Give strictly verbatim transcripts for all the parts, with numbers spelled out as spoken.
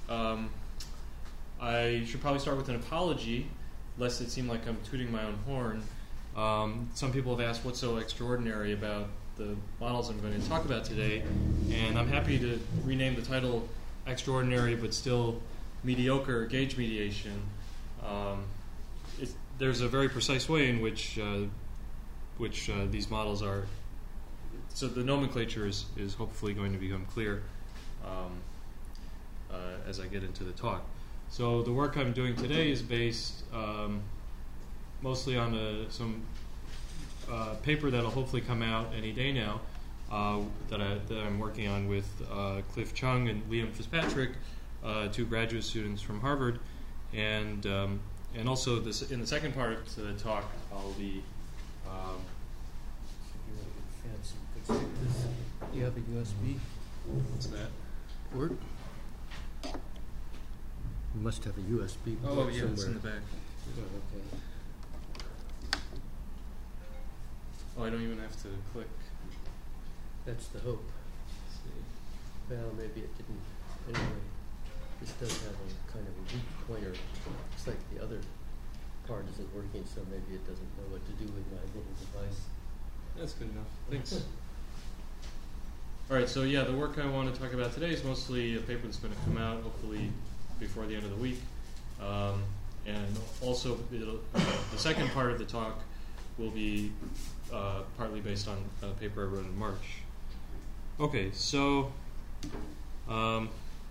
Um, I should probably start with an apology, lest it seem like I'm tooting my own horn. Um, some people have asked what's so extraordinary about the models I'm going to talk about today, and I'm happy to rename the title Extraordinary but Still Mediocre Gauge Mediation. Um, it, there's a very precise way in which uh, which uh, these models are. So the nomenclature is, is hopefully going to become clear um, uh, as I get into the talk. So the work I'm doing today is based um, mostly on a, some uh, paper that'll hopefully come out any day now uh, that, I, that I'm working on with uh, Cliff Chung and Liam Fitzpatrick, uh, two graduate students from Harvard, and um, and also this in the second part of the talk I'll be. Um, You have a U S B? what's that? Word? You must have a U S B. Oh port yeah, somewhere. it's in the back. Oh, okay. Oh, I don't even have to click. That's the hope. Let's see. Well, maybe it didn't. Anyway, this does have a kind of a weak pointer. Looks like the other part isn't working, so maybe it doesn't know what to do with my little device. That's good enough. Thanks. All right, so yeah, the work I want to talk about today is mostly a paper that's going to come out hopefully before the end of the week. Um, and also, it'll, uh, the second part of the talk will be uh, partly based on a paper I wrote in March. Okay, so, um,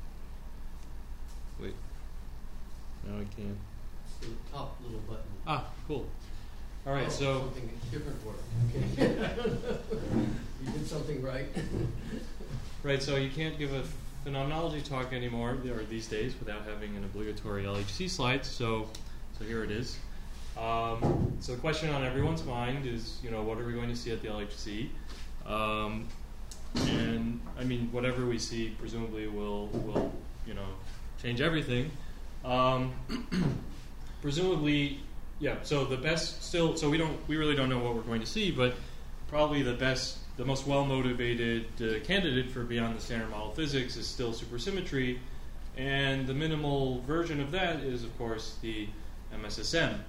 wait, now I can't. It's the top little button. Ah, cool. All right, Oh, so. something different work. Okay. You did something right. Right, so you can't give a phenomenology talk anymore, or these days, without having an obligatory L H C slide. So, so here it is. Um, so the question on everyone's mind is, you know, what are we going to see at the L H C? Um, and I mean, whatever we see, presumably will will you know change everything. Um, presumably. Yeah, so the best still, so we don't, we really don't know what we're going to see, but probably the best, the most well-motivated uh, candidate for beyond the standard model physics is still supersymmetry, and the minimal version of that is, of course, the M S S M.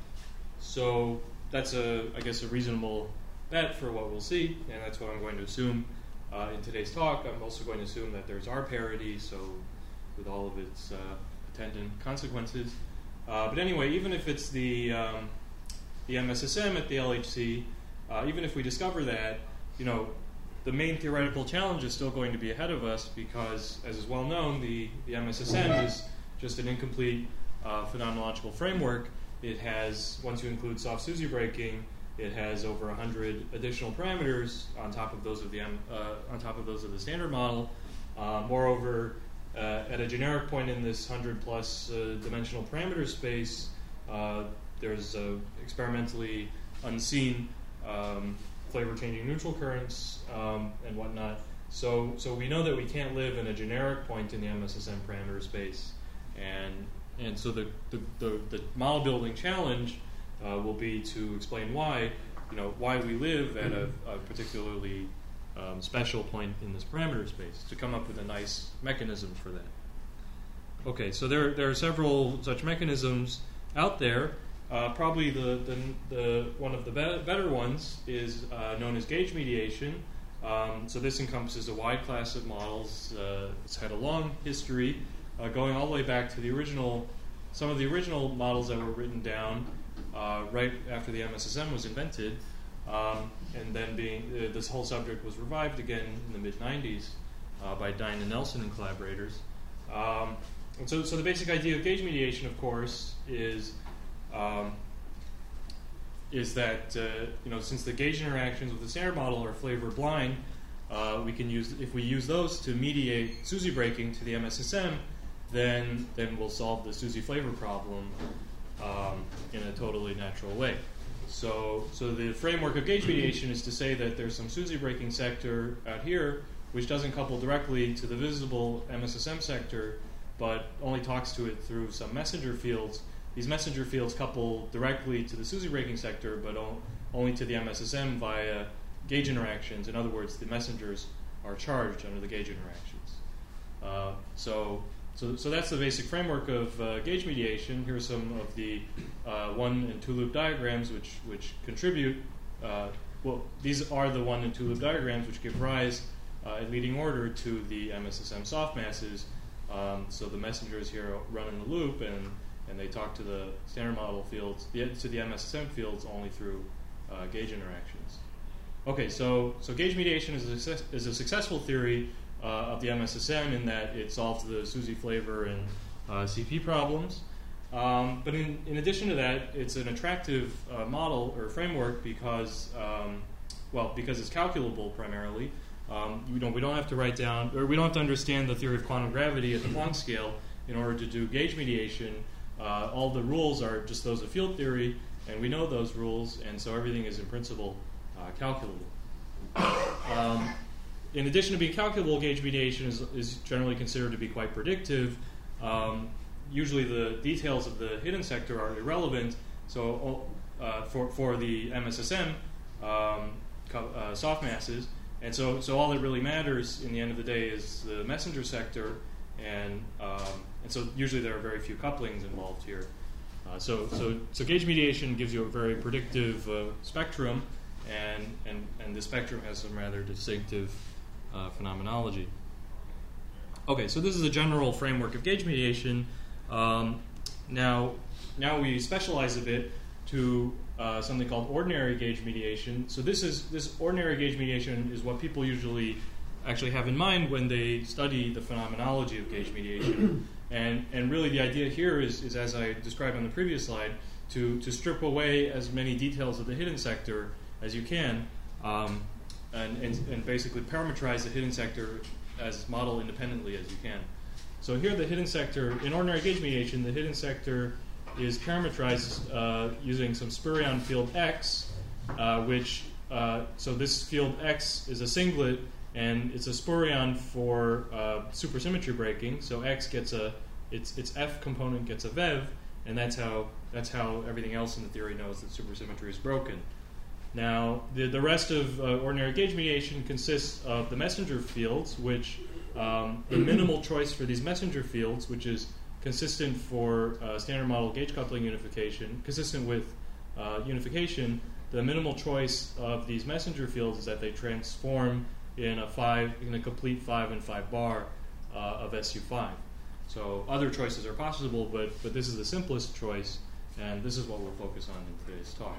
So that's a, I guess, a reasonable bet for what we'll see, and that's what I'm going to assume uh, in today's talk. I'm also going to assume that there's R parity, so with all of its uh, attendant consequences. Uh, but anyway, even if it's the um, the M S S M at the L H C, uh, even if we discover that, you know, the main theoretical challenge is still going to be ahead of us because, as is well known, the, the M S S M is just an incomplete uh, phenomenological framework. It has, once you include soft SUSY breaking, it has over one hundred additional parameters on top of those of the M, uh, on top of those of the standard model. Uh, moreover. Uh, at a generic point in this one hundred plus uh, dimensional parameter space, uh, there's uh, experimentally unseen um, flavor-changing neutral currents um, and whatnot. So, so we know that we can't live in a generic point in the M S S M parameter space, and and so the the, the, the model building challenge uh, will be to explain why, you know, why we live at a, a particularly Um, special point in this parameter space, to come up with a nice mechanism for that. Okay, so there there are several such mechanisms out there. Uh, probably the, the the one of the be- better ones is uh, known as gauge mediation. Um, so this encompasses a wide class of models. Uh, it's had a long history, uh, going all the way back to the original, some of the original models that were written down uh, right after the M S S M was invented. Um, and then being uh, this whole subject was revived again in the mid nineties uh, by Dine and Nelson and collaborators. Um, and so, so the basic idea of gauge mediation, of course, is um, is that uh, you know since the gauge interactions with the standard model are flavor blind, uh, we can use if we use those to mediate SUSY breaking to the M S S M, then then we'll solve the SUSY flavor problem um, in a totally natural way. So, so the framework of gauge mediation is to say that there's some SUSY breaking sector out here which doesn't couple directly to the visible M S S M sector, but only talks to it through some messenger fields. These messenger fields couple directly to the SUSY breaking sector, but o- only to the M S S M via gauge interactions. In other words, the messengers are charged under the gauge interactions. Uh, so, so, so that's the basic framework of uh, gauge mediation. Here are some of the uh, one and two loop diagrams which which contribute. Uh, well, these are the one and two loop diagrams which give rise, uh, in leading order, to the M S S M soft masses. Um, so the messengers here run in the loop, and and they talk to the standard model fields, the, to the M S S M fields, only through uh, gauge interactions. Okay, so so gauge mediation is a, success, is a successful theory uh, of the M S S M in that it solves the SUSY flavor and uh, C P problems. Um, but in, in addition to that, it's an attractive uh, model or framework because, um, well, because it's calculable primarily. Um, you know, we don't have to write down, or we don't have to understand the theory of quantum gravity at the Planck scale in order to do gauge mediation. Uh, all the rules are just those of field theory, and we know those rules, and so everything is in principle uh, calculable. Um, in addition to being calculable, gauge mediation is, is generally considered to be quite predictive. Um, usually the details of the hidden sector are irrelevant, so uh, for, for the M S S M um, uh, soft masses, and so, so all that really matters in the end of the day is the messenger sector, and um, and so usually there are very few couplings involved here. Uh, so, so, so gauge mediation gives you a very predictive uh, spectrum, and, and, and the spectrum has some rather distinctive uh, phenomenology. Okay, so this is a general framework of gauge mediation. Um, now, now we specialize a bit to uh, something called ordinary gauge mediation. So this is this ordinary gauge mediation is what people usually actually have in mind when they study the phenomenology of gauge mediation. And, and really the idea here is, is, as I described on the previous slide, to, to strip away as many details of the hidden sector as you can, um, and, and, and basically parameterize the hidden sector as model independently as you can. So here the hidden sector, in ordinary gauge mediation, the hidden sector is parametrized uh, using some spurion field X, uh, which, uh, so this field X is a singlet, and it's a spurion for uh, supersymmetry breaking. So X gets a, its its F component gets a V E V, and that's how that's how everything else in the theory knows that supersymmetry is broken. Now, the the rest of uh, ordinary gauge mediation consists of the messenger fields, which um, the minimal choice for these messenger fields, which is consistent for uh, standard model gauge coupling unification, consistent with uh, unification. The minimal choice of these messenger fields is that they transform in a five, in a complete five and five bar uh, of S U five. So other choices are possible, but but this is the simplest choice, and this is what we'll focus on in today's talk.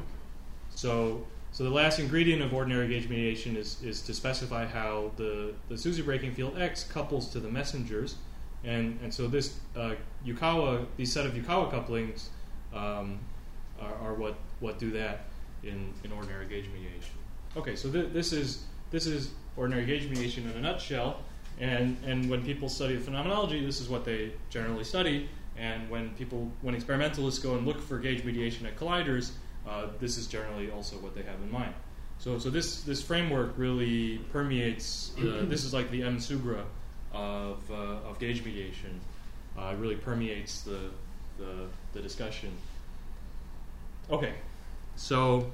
So so the last ingredient of ordinary gauge mediation is is to specify how the the SUSY breaking field X couples to the messengers, and and so this uh, Yukawa these set of Yukawa couplings um, are, are what what do that in in ordinary gauge mediation. Okay, so th- this is this is ordinary gauge mediation in a nutshell, and, and when people study the phenomenology, this is what they generally study, and when people, when experimentalists go and look for gauge mediation at colliders, uh, this is generally also what they have in mind. So so this, this framework really permeates, uh, this is like the M Sugra of, uh, of gauge mediation. Uh, it really permeates the, the, the discussion. Okay, so,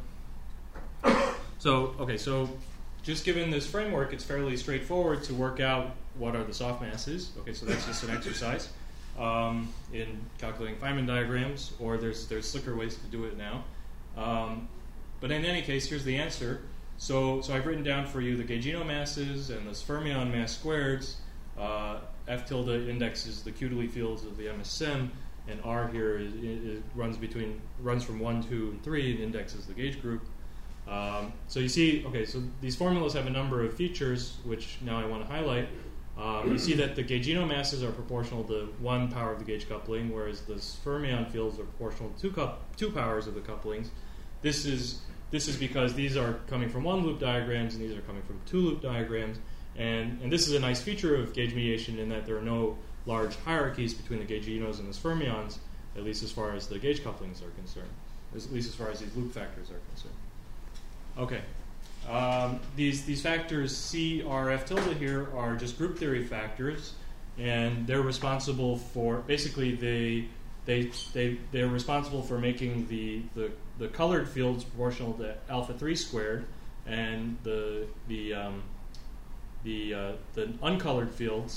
so, okay, so just given this framework, it's fairly straightforward to work out what are the soft masses. Okay, so that's just an exercise um, in calculating Feynman diagrams, or there's there's slicker ways to do it now. Um, but in any case, here's the answer. So so I've written down for you the gaugino masses and the fermion mass squareds. Uh, F tilde indexes the Q-Deli fields of the M S S M, and R here is, is, runs between runs from one, two, and three, and indexes the gauge group. Um, so you see, okay, so these formulas have a number of features, which now I want to highlight. Um, you see that the gaugino masses are proportional to one power of the gauge coupling, whereas the fermion fields are proportional to two, cup, two powers of the couplings. This is this is because these are coming from one loop diagrams, and these are coming from two loop diagrams. And, and this is a nice feature of gauge mediation in that there are no large hierarchies between the gauginos and the fermions, at least as far as the gauge couplings are concerned, at least as far as these loop factors are concerned. Okay, um, these these factors C, R, F tilde here are just group theory factors, and they're responsible for basically they they they they're responsible for making the the, the colored fields proportional to alpha three squared, and the the um, the uh, the uncolored fields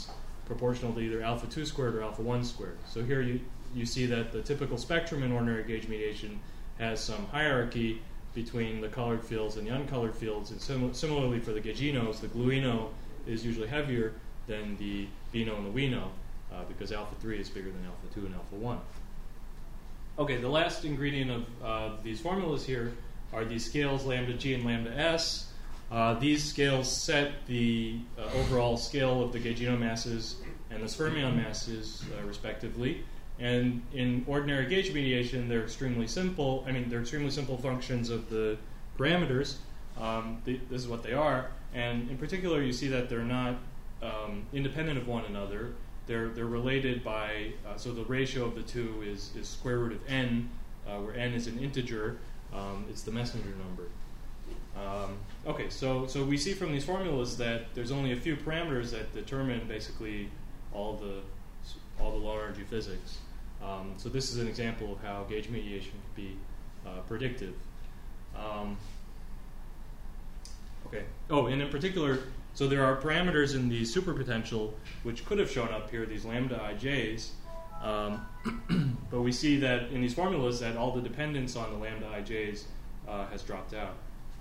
proportional to either alpha two squared or alpha one squared. So here you, you see that the typical spectrum in ordinary gauge mediation has some hierarchy between the colored fields and the uncolored fields, and sim similarly for the gauginos, the gluino is usually heavier than the bino and the wino, uh, because alpha three is bigger than alpha two and alpha one. Okay, the last ingredient of uh, these formulas here are these scales lambda G and lambda S. Uh, these scales set the uh, overall scale of the gaugino masses and the fermion masses, uh, respectively. And in ordinary gauge mediation, they're extremely simple. I mean, they're extremely simple functions of the parameters. Um, th this is what they are. And in particular, you see that they're not um, independent of one another. They're, they're related by, uh, so the ratio of the two is, is square root of n, uh, where n is an integer. Um, it's the messenger number. Um, okay, so, so we see from these formulas that there's only a few parameters that determine basically all the, all the low energy physics. Um, so this is an example of how gauge mediation can be uh, predictive. Um, okay. Oh, and in particular, so there are parameters in the superpotential which could have shown up here, these lambda ij's, um, but we see that in these formulas that all the dependence on the lambda ij's uh, has dropped out.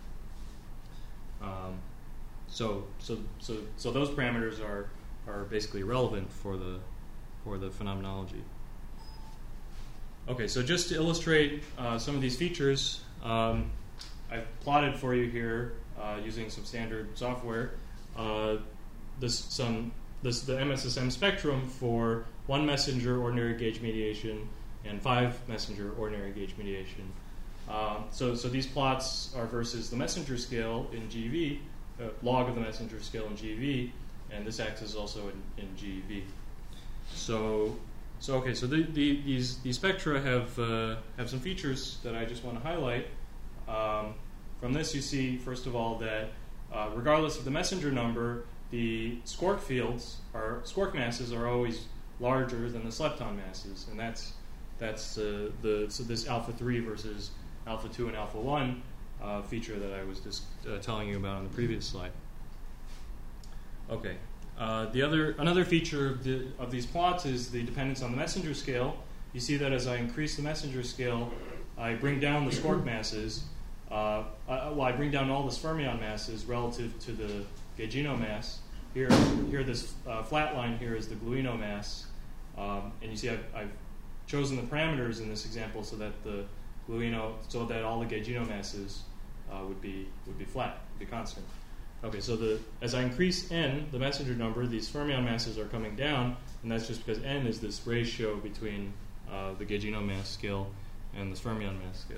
Um, so, so, so, so those parameters are are basically irrelevant for the for the phenomenology. Okay, so just to illustrate uh, some of these features, um, I've plotted for you here uh, using some standard software uh, this some this the M S S M spectrum for one messenger ordinary gauge mediation and five messenger ordinary gauge mediation. Um, so, so these plots are versus the messenger scale in G V, uh, log of the messenger scale in G V, and this axis is also in, in G V. So, so okay, so the, the, these these spectra have uh, have some features that I just want to highlight. Um, from this, you see first of all that uh, regardless of the messenger number, the squark fields are squark masses are always larger than the slepton masses, and that's that's uh, the so this alpha three versus alpha two and alpha one uh, feature that I was just uh, telling you about on the previous slide. Okay, uh, the other another feature of, the, of these plots is the dependence on the messenger scale. You see that as I increase the messenger scale, I bring down the squark masses. Uh, I, well, I bring down all the fermion masses relative to the gaugino mass. Here, here this uh, flat line here is the gluino mass, um, and you see I've, I've chosen the parameters in this example so that the gluino, so that all the gaugino masses uh, would be would be flat, would be constant. Okay, so the as I increase n, the messenger number, these fermion masses are coming down, and that's just because n is this ratio between uh, the gaugino mass scale and the fermion mass scale.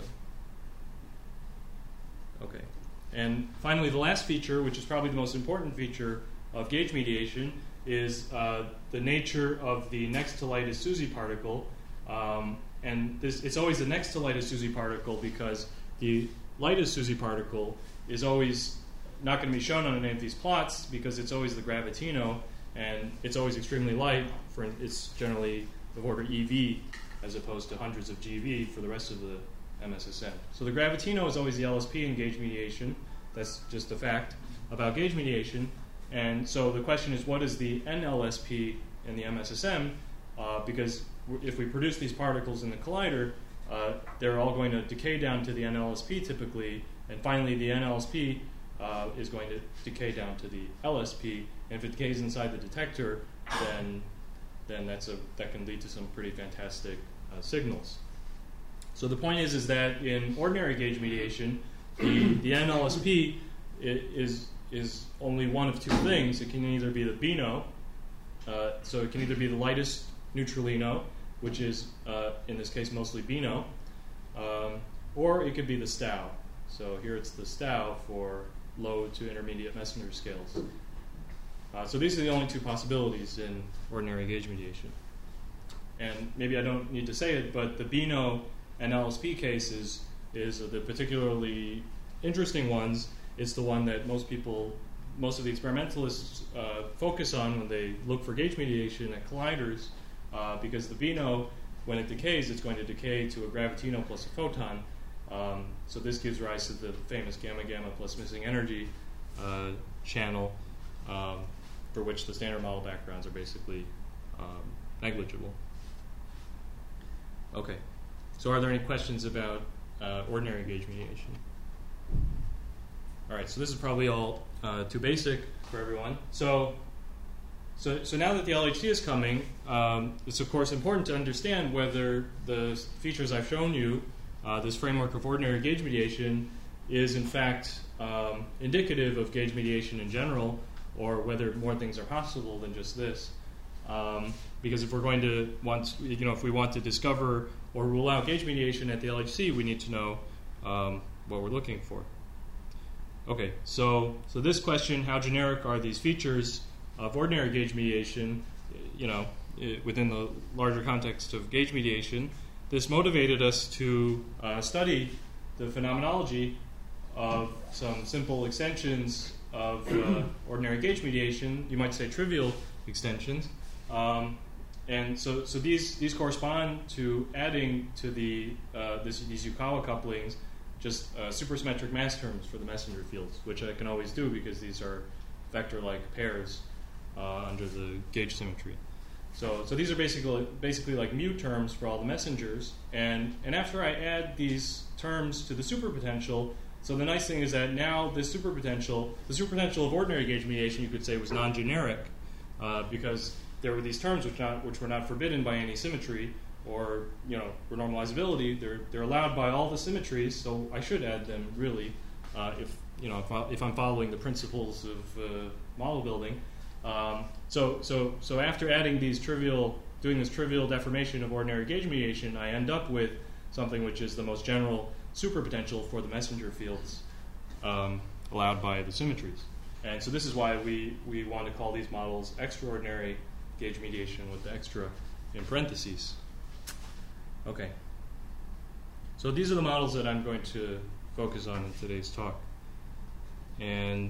Okay, and finally, the last feature, which is probably the most important feature of gauge mediation, is uh, the nature of the next to lightest SUSY particle. Um, And this, it's always the next to lightest SUSY particle because the lightest SUSY particle is always not going to be shown on any of these plots because it's always the gravitino, and it's always extremely light. For it's generally of order E V as opposed to hundreds of G V for the rest of the M S S M. So the gravitino is always the L S P in gauge mediation. That's just a fact about gauge mediation. And so the question is, what is the N L S P in the M S S M? Uh, because if we produce these particles in the collider, uh, they're all going to decay down to the N L S P typically, and finally the N L S P uh, is going to decay down to the L S P. And if it decays inside the detector, then then that's a that can lead to some pretty fantastic uh, signals. So the point is is that in ordinary gauge mediation, the, the N L S P is is only one of two things. It can either be the bino, uh, so it can either be the lightest neutralino, which is, uh, in this case, mostly bino, um, or it could be the stau. So here it's the stau for low to intermediate messenger scales. Uh, so these are the only two possibilities in ordinary gauge mediation. And maybe I don't need to say it, but the bino and L S P case is, is the particularly interesting ones. It's the one that most people, most of the experimentalists uh, focus on when they look for gauge mediation at colliders. Uh, because the bino, when it decays, it's going to decay to a gravitino plus a photon. Um, so this gives rise to the famous gamma-gamma plus missing energy uh, channel. Um, for which the standard model backgrounds are basically um, negligible. Okay, so are there any questions about uh, ordinary gauge mediation? All right, so this is probably all uh, too basic for everyone. So, so, so now that the L H C is coming, um, it's of course important to understand whether the features I've shown you, uh, this framework of ordinary gauge mediation, is in fact um, indicative of gauge mediation in general, or whether more things are possible than just this. Um, because if we're going to want, you know, if we want to discover or rule out gauge mediation at the L H C, we need to know um, what we're looking for. Okay, so so this question, how generic are these features of ordinary gauge mediation, you know, it, within the larger context of gauge mediation, this motivated us to uh, study the phenomenology of some simple extensions of uh, ordinary gauge mediation, you might say trivial extensions. Um, and so, so these these correspond to adding to the uh, this, these Yukawa couplings just uh, supersymmetric mass terms for the messenger fields, which I can always do because these are vector-like pairs uh, under the gauge symmetry. So, so these are basically basically like mu terms for all the messengers. And and after I add these terms to the superpotential, so the nice thing is that now this superpotential, the superpotential of ordinary gauge mediation, you could say, was non-generic uh, because there were these terms which not which were not forbidden by any symmetry or you know renormalizability. They're they're allowed by all the symmetries, so I should add them really uh, if you know if, I, if I'm following the principles of uh, model building. Um, so so so after adding these trivial, doing this trivial deformation of ordinary gauge mediation, I end up with something which is the most general superpotential for the messenger fields um, allowed by the symmetries. And so this is why we, we want to call these models extraordinary gauge mediation with the extra in parentheses. Okay. So these are the models that I'm going to focus on in today's talk. And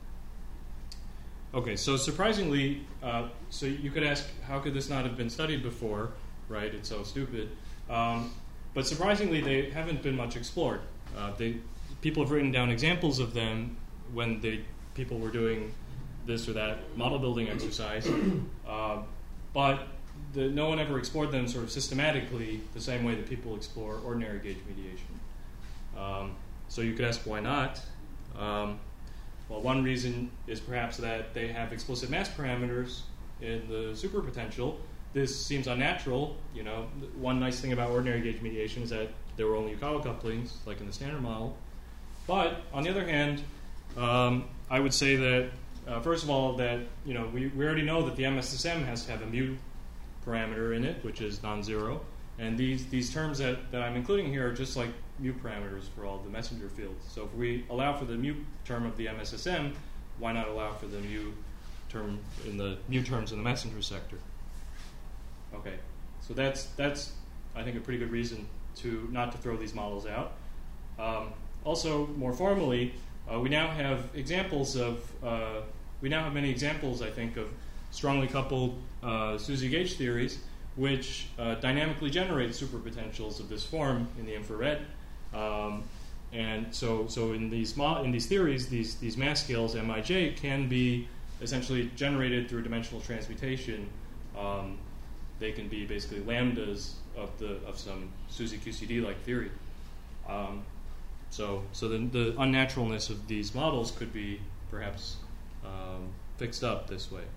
okay, so surprisingly, uh, so you could ask, how could this not have been studied before, right? It's so stupid. Um, but surprisingly, they haven't been much explored. Uh, they, people have written down examples of them when they, people were doing this or that model building exercise, uh, but the, no one ever explored them sort of systematically the same way that people explore ordinary gauge mediation. Um, so you could ask, why not? Um, Well, one reason is perhaps that they have explicit mass parameters in the superpotential. This seems unnatural. You know, one nice thing about ordinary gauge mediation is that there were only Yukawa couplings, like in the standard model. But on the other hand, um, I would say that uh, first of all, that you know we, we already know that the M S S M has to have a mu parameter in it, which is non-zero, and these these terms that, that I'm including here are just like mu parameters for all the messenger fields. So if we allow for the mu term of the M S S M, why not allow for the mu term in the mu terms in the messenger sector? Okay, so that's that's I think a pretty good reason to not to throw these models out. Um, also, more formally, uh, we now have examples of uh, we now have many examples, I think, of strongly coupled uh, SUSY gauge theories, which uh, dynamically generate superpotentials of this form in the infrared. Um, and so, so in these mo- in these theories, these these mass scales M I J can be essentially generated through dimensional transmutation. Um, they can be basically lambdas of the of some SUSY Q C D-like theory. Um, so, so the, the unnaturalness of these models could be perhaps um, fixed up this way.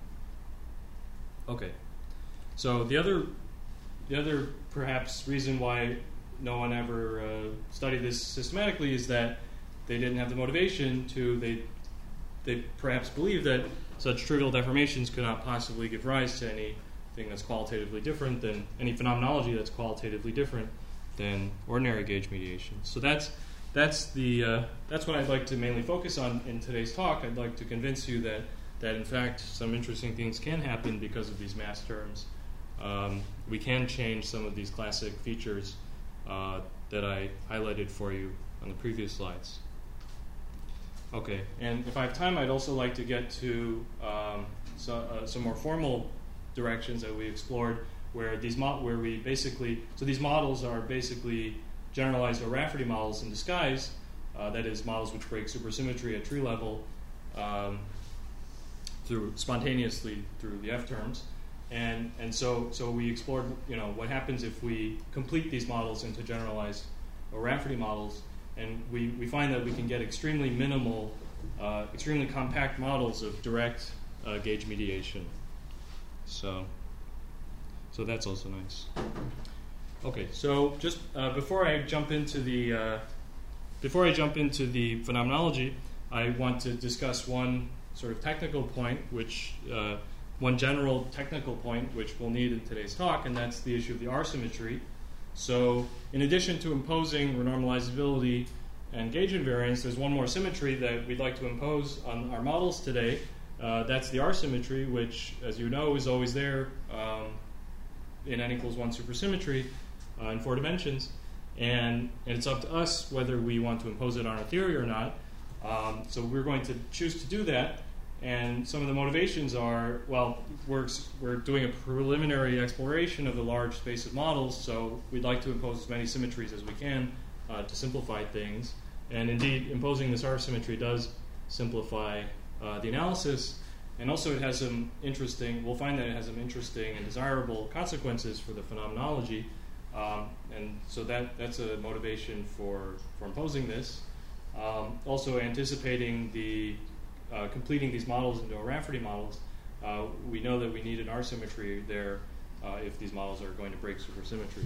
Okay. So the other, the other perhaps reason why no one ever uh, studied this systematically is that they didn't have the motivation to. They, they perhaps believe that such trivial deformations could not possibly give rise to anything that's qualitatively different than any phenomenology that's qualitatively different than ordinary gauge mediation. So that's that's the uh, that's what I'd like to mainly focus on in today's talk. I'd like to convince you that that in fact some interesting things can happen because of these mass terms. Um, we can change some of these classic features uh, that I highlighted for you on the previous slides. Okay, and if I have time, I'd also like to get to um, so, uh, some more formal directions that we explored, where these mo- where we basically so these models are basically generalized O'Rafferty models in disguise. Uh, that is, models which break supersymmetry at tree level. Um, through spontaneously through the F terms. And and so so we explored, you know, what happens if we complete these models into generalized O'Rafferty models, and we, we find that we can get extremely minimal, uh, extremely compact models of direct uh, gauge mediation. So so that's also nice. Okay, so just uh, before I jump into the uh, before I jump into the phenomenology, I want to discuss one sort of technical point, which uh, one general technical point which we'll need in today's talk, and that's the issue of the R symmetry. So in addition to imposing renormalizability and gauge invariance, there's one more symmetry that we'd like to impose on our models today. Uh, that's the R symmetry, which, as you know, is always there um, in n equals one supersymmetry uh, in four dimensions. And, and it's up to us whether we want to impose it on our theory or not. Um, so we're going to choose to do that. And some of the motivations are, well, we're, we're doing a preliminary exploration of the large space of models, so we'd like to impose as many symmetries as we can uh, to simplify things. And indeed, imposing this R symmetry does simplify uh, the analysis. And also it has some interesting, we'll find that it has some interesting and desirable consequences for the phenomenology. Um, and so that, that's a motivation for, for imposing this. Um, also anticipating the Uh, completing these models into O'Rafferty models, uh, we know that we need an R symmetry there uh, if these models are going to break supersymmetry.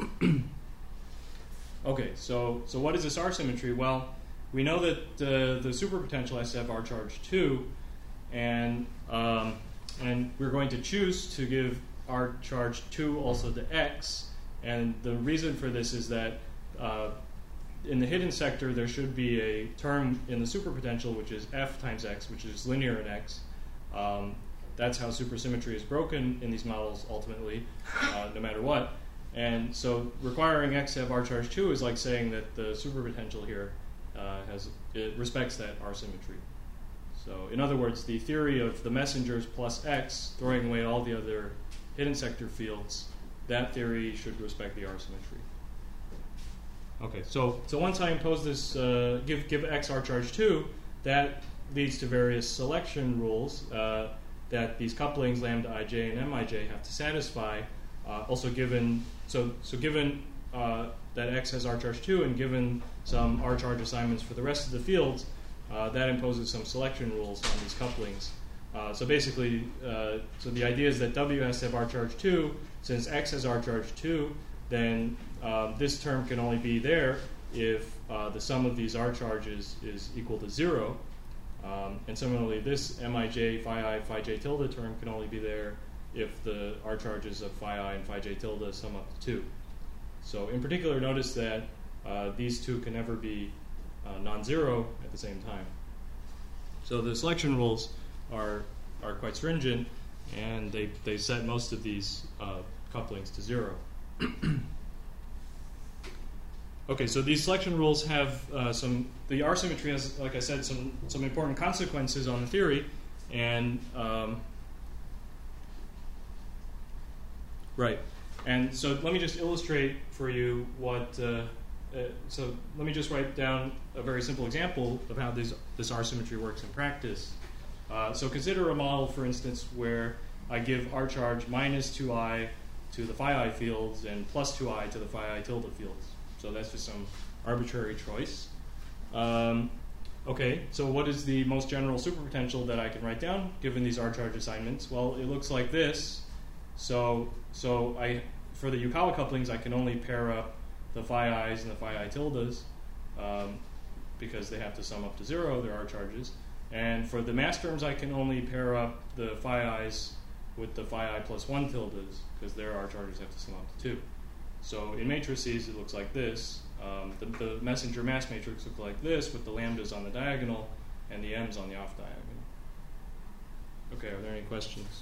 Okay, so so what is this R symmetry? Well, we know that uh, the superpotential has to have R charge two, and um, and we're going to choose to give R charge two also to X, and the reason for this is that uh, in the hidden sector, there should be a term in the superpotential which is F times X, which is linear in X. Um, that's how supersymmetry is broken in these models ultimately, uh, no matter what. And so requiring X to have R charge two is like saying that the superpotential here uh, has it respects that R symmetry. So in other words, the theory of the messengers plus X, throwing away all the other hidden sector fields, that theory should respect the R symmetry. Okay, so so once I impose this, uh, give give X R charge two, that leads to various selection rules uh, that these couplings lambda ij and mij have to satisfy. Uh, also given so so given uh, that X has R charge two and given some R charge assignments for the rest of the fields, uh, that imposes some selection rules on these couplings. Uh, so basically, uh, so the idea is that W has to have R charge two. Since X has R charge two, then um, this term can only be there if uh, the sum of these R charges is equal to zero. Um, and similarly, this Mij, phi I, phi j tilde term can only be there if the R charges of phi I and phi j tilde sum up to two. So in particular, notice that uh, these two can never be uh, non-zero at the same time. So the selection rules are are quite stringent, and they, they set most of these uh, couplings to zero. Okay, so these selection rules have uh, some, the R symmetry has, like I said, some, some important consequences on the theory, and um, right, and so let me just illustrate for you what, uh, uh, so let me just write down a very simple example of how this, this R symmetry works in practice. Uh, so consider a model, for instance, where I give R charge minus two I to the phi I fields and plus two I to the phi I tilde fields. So that's just some arbitrary choice. Um, okay, so what is the most general superpotential that I can write down given these R charge assignments? Well, it looks like this. So so I for the Yukawa couplings, I can only pair up the phi I's and the phi I tildes um, because they have to sum up to zero, their R charges. And for the mass terms, I can only pair up the phi I's with the phi I plus one tildes because their R charges have to sum up to two. So in matrices, it looks like this. Um, the, the messenger mass matrix looks like this with the lambdas on the diagonal and the m's on the off diagonal. Okay, are there any questions?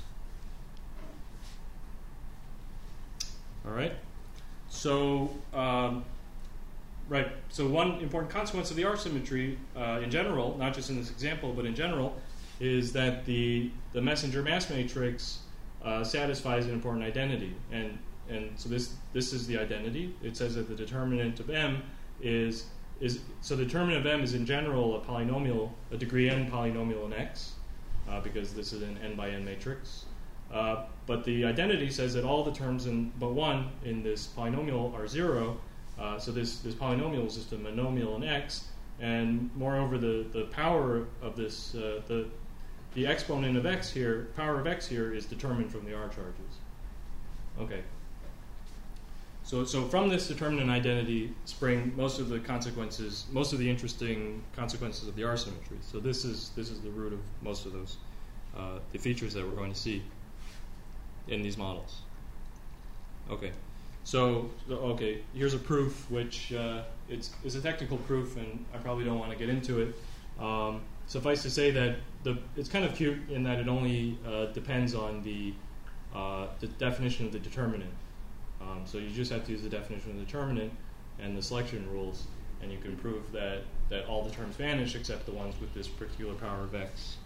All right. So, um, right. So one important consequence of the R symmetry uh, in general, not just in this example, but in general, is that the the messenger mass matrix uh, satisfies an important identity, and and so this this is the identity. It says that the determinant of M is is so the determinant of M is in general a polynomial, a degree n polynomial in X, uh, because this is an n by n matrix. Uh, but the identity says that all the terms in but one in this polynomial are zero. Uh, so this, this polynomial is just a monomial in x, and moreover, the, the power of this, uh, the the exponent of x here, power of x here, is determined from the R charges. Okay. So so from this determinant identity spring most of the consequences, most of the interesting consequences of the R symmetry. So this is this is the root of most of those uh, the features that we're going to see in these models. Okay, so okay, here's a proof which uh, it's is a technical proof, and I probably don't want to get into it. Um, suffice to say that the it's kind of cute in that it only uh, depends on the uh, the definition of the determinant. Um, so you just have to use the definition of the determinant and the selection rules, and you can prove that that all the terms vanish except the ones with this particular power of x.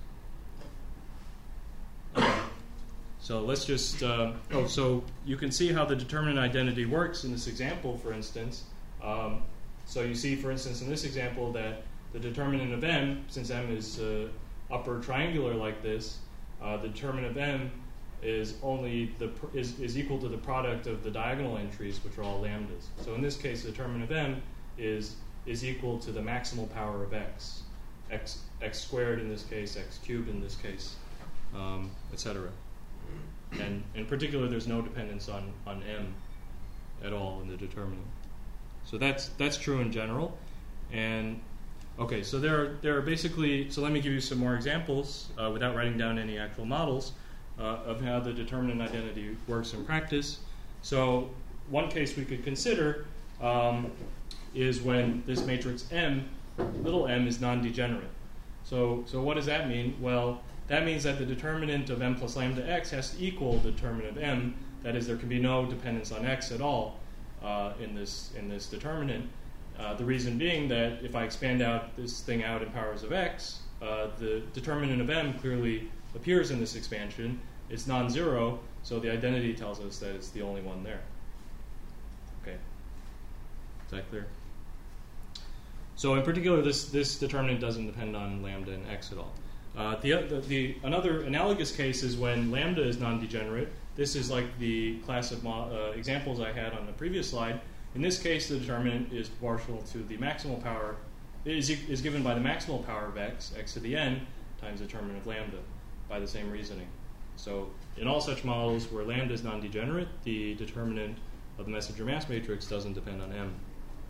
Okay. So let's just, uh, oh, so you can see how the determinant identity works in this example, for instance. Um, so you see, for instance, in this example that the determinant of m, since m is uh, upper triangular like this, uh, the determinant of m is only the pr- is, is equal to the product of the diagonal entries, which are all lambdas. So in this case, the determinant of m is is equal to the maximal power of x, x x squared in this case, x cubed in this case, um, et cetera. And in particular, there's no dependence on, on m at all in the determinant. So that's that's true in general. And okay, so there are there are basically. So let me give you some more examples uh, without writing down any actual models uh, of how the determinant identity works in practice. So one case we could consider um, is when this matrix M, little m, is non-degenerate. So so what does that mean? Well, that means that the determinant of m plus lambda x has to equal the determinant of m. That is, there can be no dependence on x at all uh, in this in this determinant. Uh, the reason being that if I expand out this thing out in powers of x, uh, the determinant of m clearly appears in this expansion. It's non-zero, so the identity tells us that it's the only one there. Okay, is that clear? So in particular, this this determinant doesn't depend on lambda and x at all. Uh, the, the, the another analogous case is when lambda is non-degenerate. This is like the class of mo- uh, examples I had on the previous slide. In this case, the determinant is proportional to the maximal power, is, is given by the maximal power of x, x to the n, times the determinant of lambda, by the same reasoning. So in all such models where lambda is non-degenerate, the determinant of the messenger mass matrix doesn't depend on m.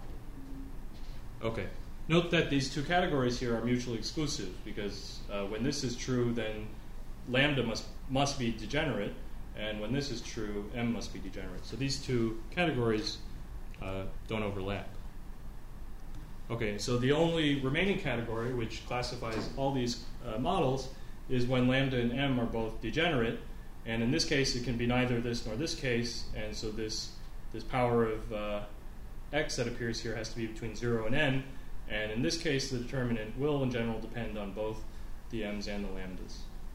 Okay. Note that these two categories here are mutually exclusive, because uh, when this is true, then lambda must must be degenerate, and when this is true, m must be degenerate. So these two categories uh, don't overlap. Okay, so the only remaining category, which classifies all these uh, models, is when lambda and m are both degenerate, and in this case, it can be neither this nor this case, and so this this power of uh, x that appears here has to be between zero and n. And in this case, the determinant will, in general, depend on both the m's and the lambdas.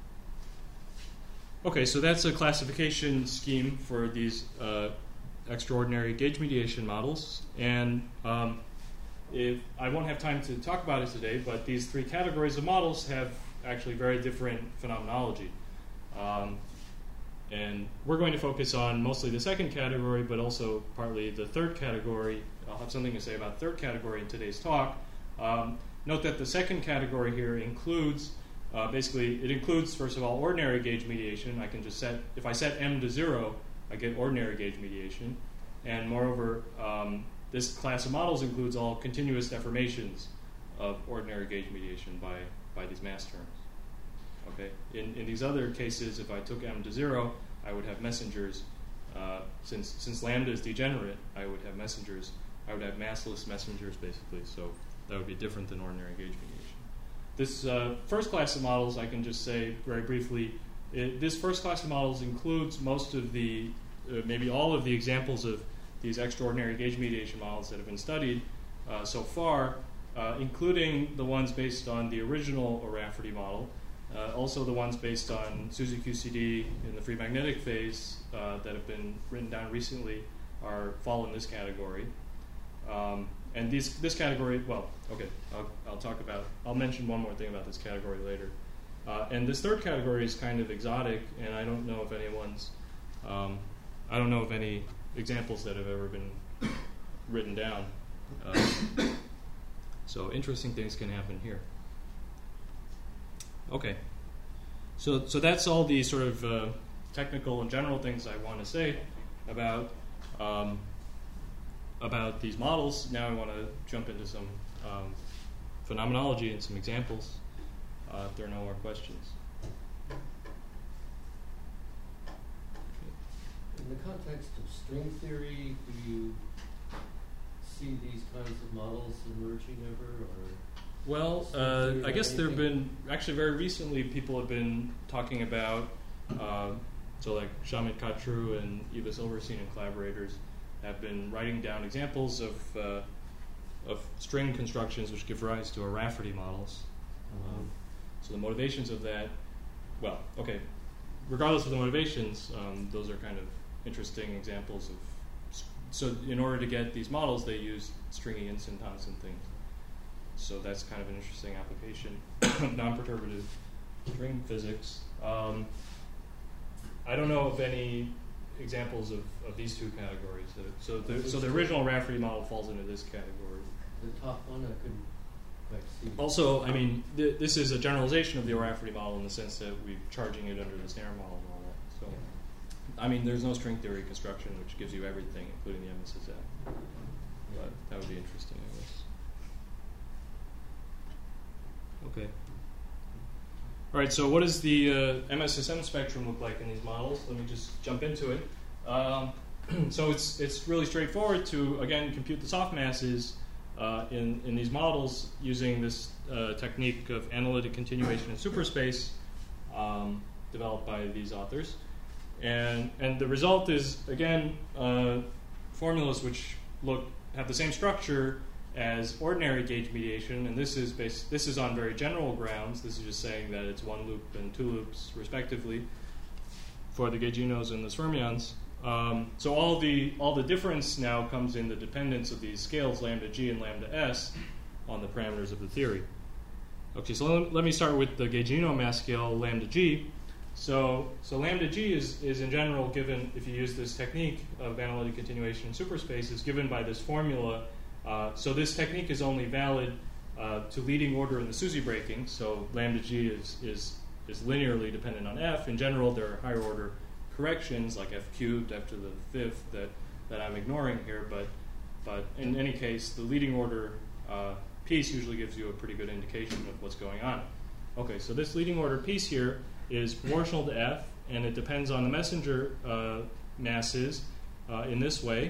Okay, so that's a classification scheme for these uh, extraordinary gauge mediation models. And um, if I won't have time to talk about it today, but these three categories of models have actually very different phenomenology. Um, and we're going to focus on mostly the second category, but also partly the third category. I'll have something to say about third category in today's talk. Um, note that the second category here includes, uh, basically, it includes, first of all, ordinary gauge mediation. I can just set, if I set m to zero, I get ordinary gauge mediation. And moreover, um, this class of models includes all continuous deformations of ordinary gauge mediation by, by these mass terms. Okay. In, in these other cases, if I took m to zero, I would have messengers. Uh, since since lambda is degenerate, I would have messengers. I would have massless messengers, basically. So that would be different than ordinary gauge mediation. This uh, first class of models, I can just say very briefly, it, this first class of models includes most of the, uh, maybe all of the examples of these extraordinary gauge mediation models that have been studied uh, so far, uh, including the ones based on the original O'Rafferty model, uh, also the ones based on SUSY Q C D in the free magnetic phase uh, that have been written down recently are fall in this category. Um, and these, this category, well, okay, I'll, I'll talk about, I'll mention one more thing about this category later. Uh, and this third category is kind of exotic, and I don't know if anyone's, um, I don't know of any examples that have ever been written down. Uh, so interesting things can happen here. Okay, so so that's all the sort of uh, technical and general things I want to say about um, about these models. Now I want to jump into some um, phenomenology and some examples. Uh, if there are no more questions. In the context of string theory, do you see these kinds of models emerging ever, or? Well, uh, I guess there have been, actually very recently, people have been talking about, uh, so like Shamit Katru and Eva Silverstein and collaborators have been writing down examples of uh, of string constructions which give rise to O'Rafferty models. Mm-hmm. Um, so the motivations of that, well, okay, regardless of the motivations, um, those are kind of interesting examples of, so in order to get these models, they use stringy instantons and things. So that's kind of an interesting application of non-perturbative string physics. Um, I don't know of any examples of, of these two categories. Uh, so, the, so the original Rafferty model falls into this category. The top one I couldn't quite see. Also, I mean, th- this is a generalization of the O'Rafferty model in the sense that we're charging it under the snare model and all that. So, I mean, there's no string theory construction which gives you everything, including the M S S M. But that would be interesting, I guess. Okay. All right, so what does the uh, M S S M spectrum look like in these models? Let me just jump into it. Um, so it's it's really straightforward to, again, compute the soft masses uh, in, in these models using this uh, technique of analytic continuation in superspace um, developed by these authors. And, and the result is, again, uh, formulas which look have the same structure as ordinary gauge mediation, and this is based, this is on very general grounds. This is just saying that it's one loop and two loops, respectively, for the gauginos and the fermions. Um, so all the all the difference now comes in the dependence of these scales, lambda g and lambda s, on the parameters of the theory. Okay, so let, let me start with the gaugino mass scale, lambda g. So so lambda g is, is in general given, if you use this technique of analytic continuation in superspace, is given by this formula. Uh, so this technique is only valid uh, to leading order in the SUSY breaking. So lambda g is, is is linearly dependent on f. In general, there are higher order corrections like f cubed, f to the fifth, that, that I'm ignoring here. But but in any case, the leading order uh, piece usually gives you a pretty good indication of what's going on. Okay, so this leading order piece here is proportional to f, and it depends on the messenger uh, masses uh, in this way.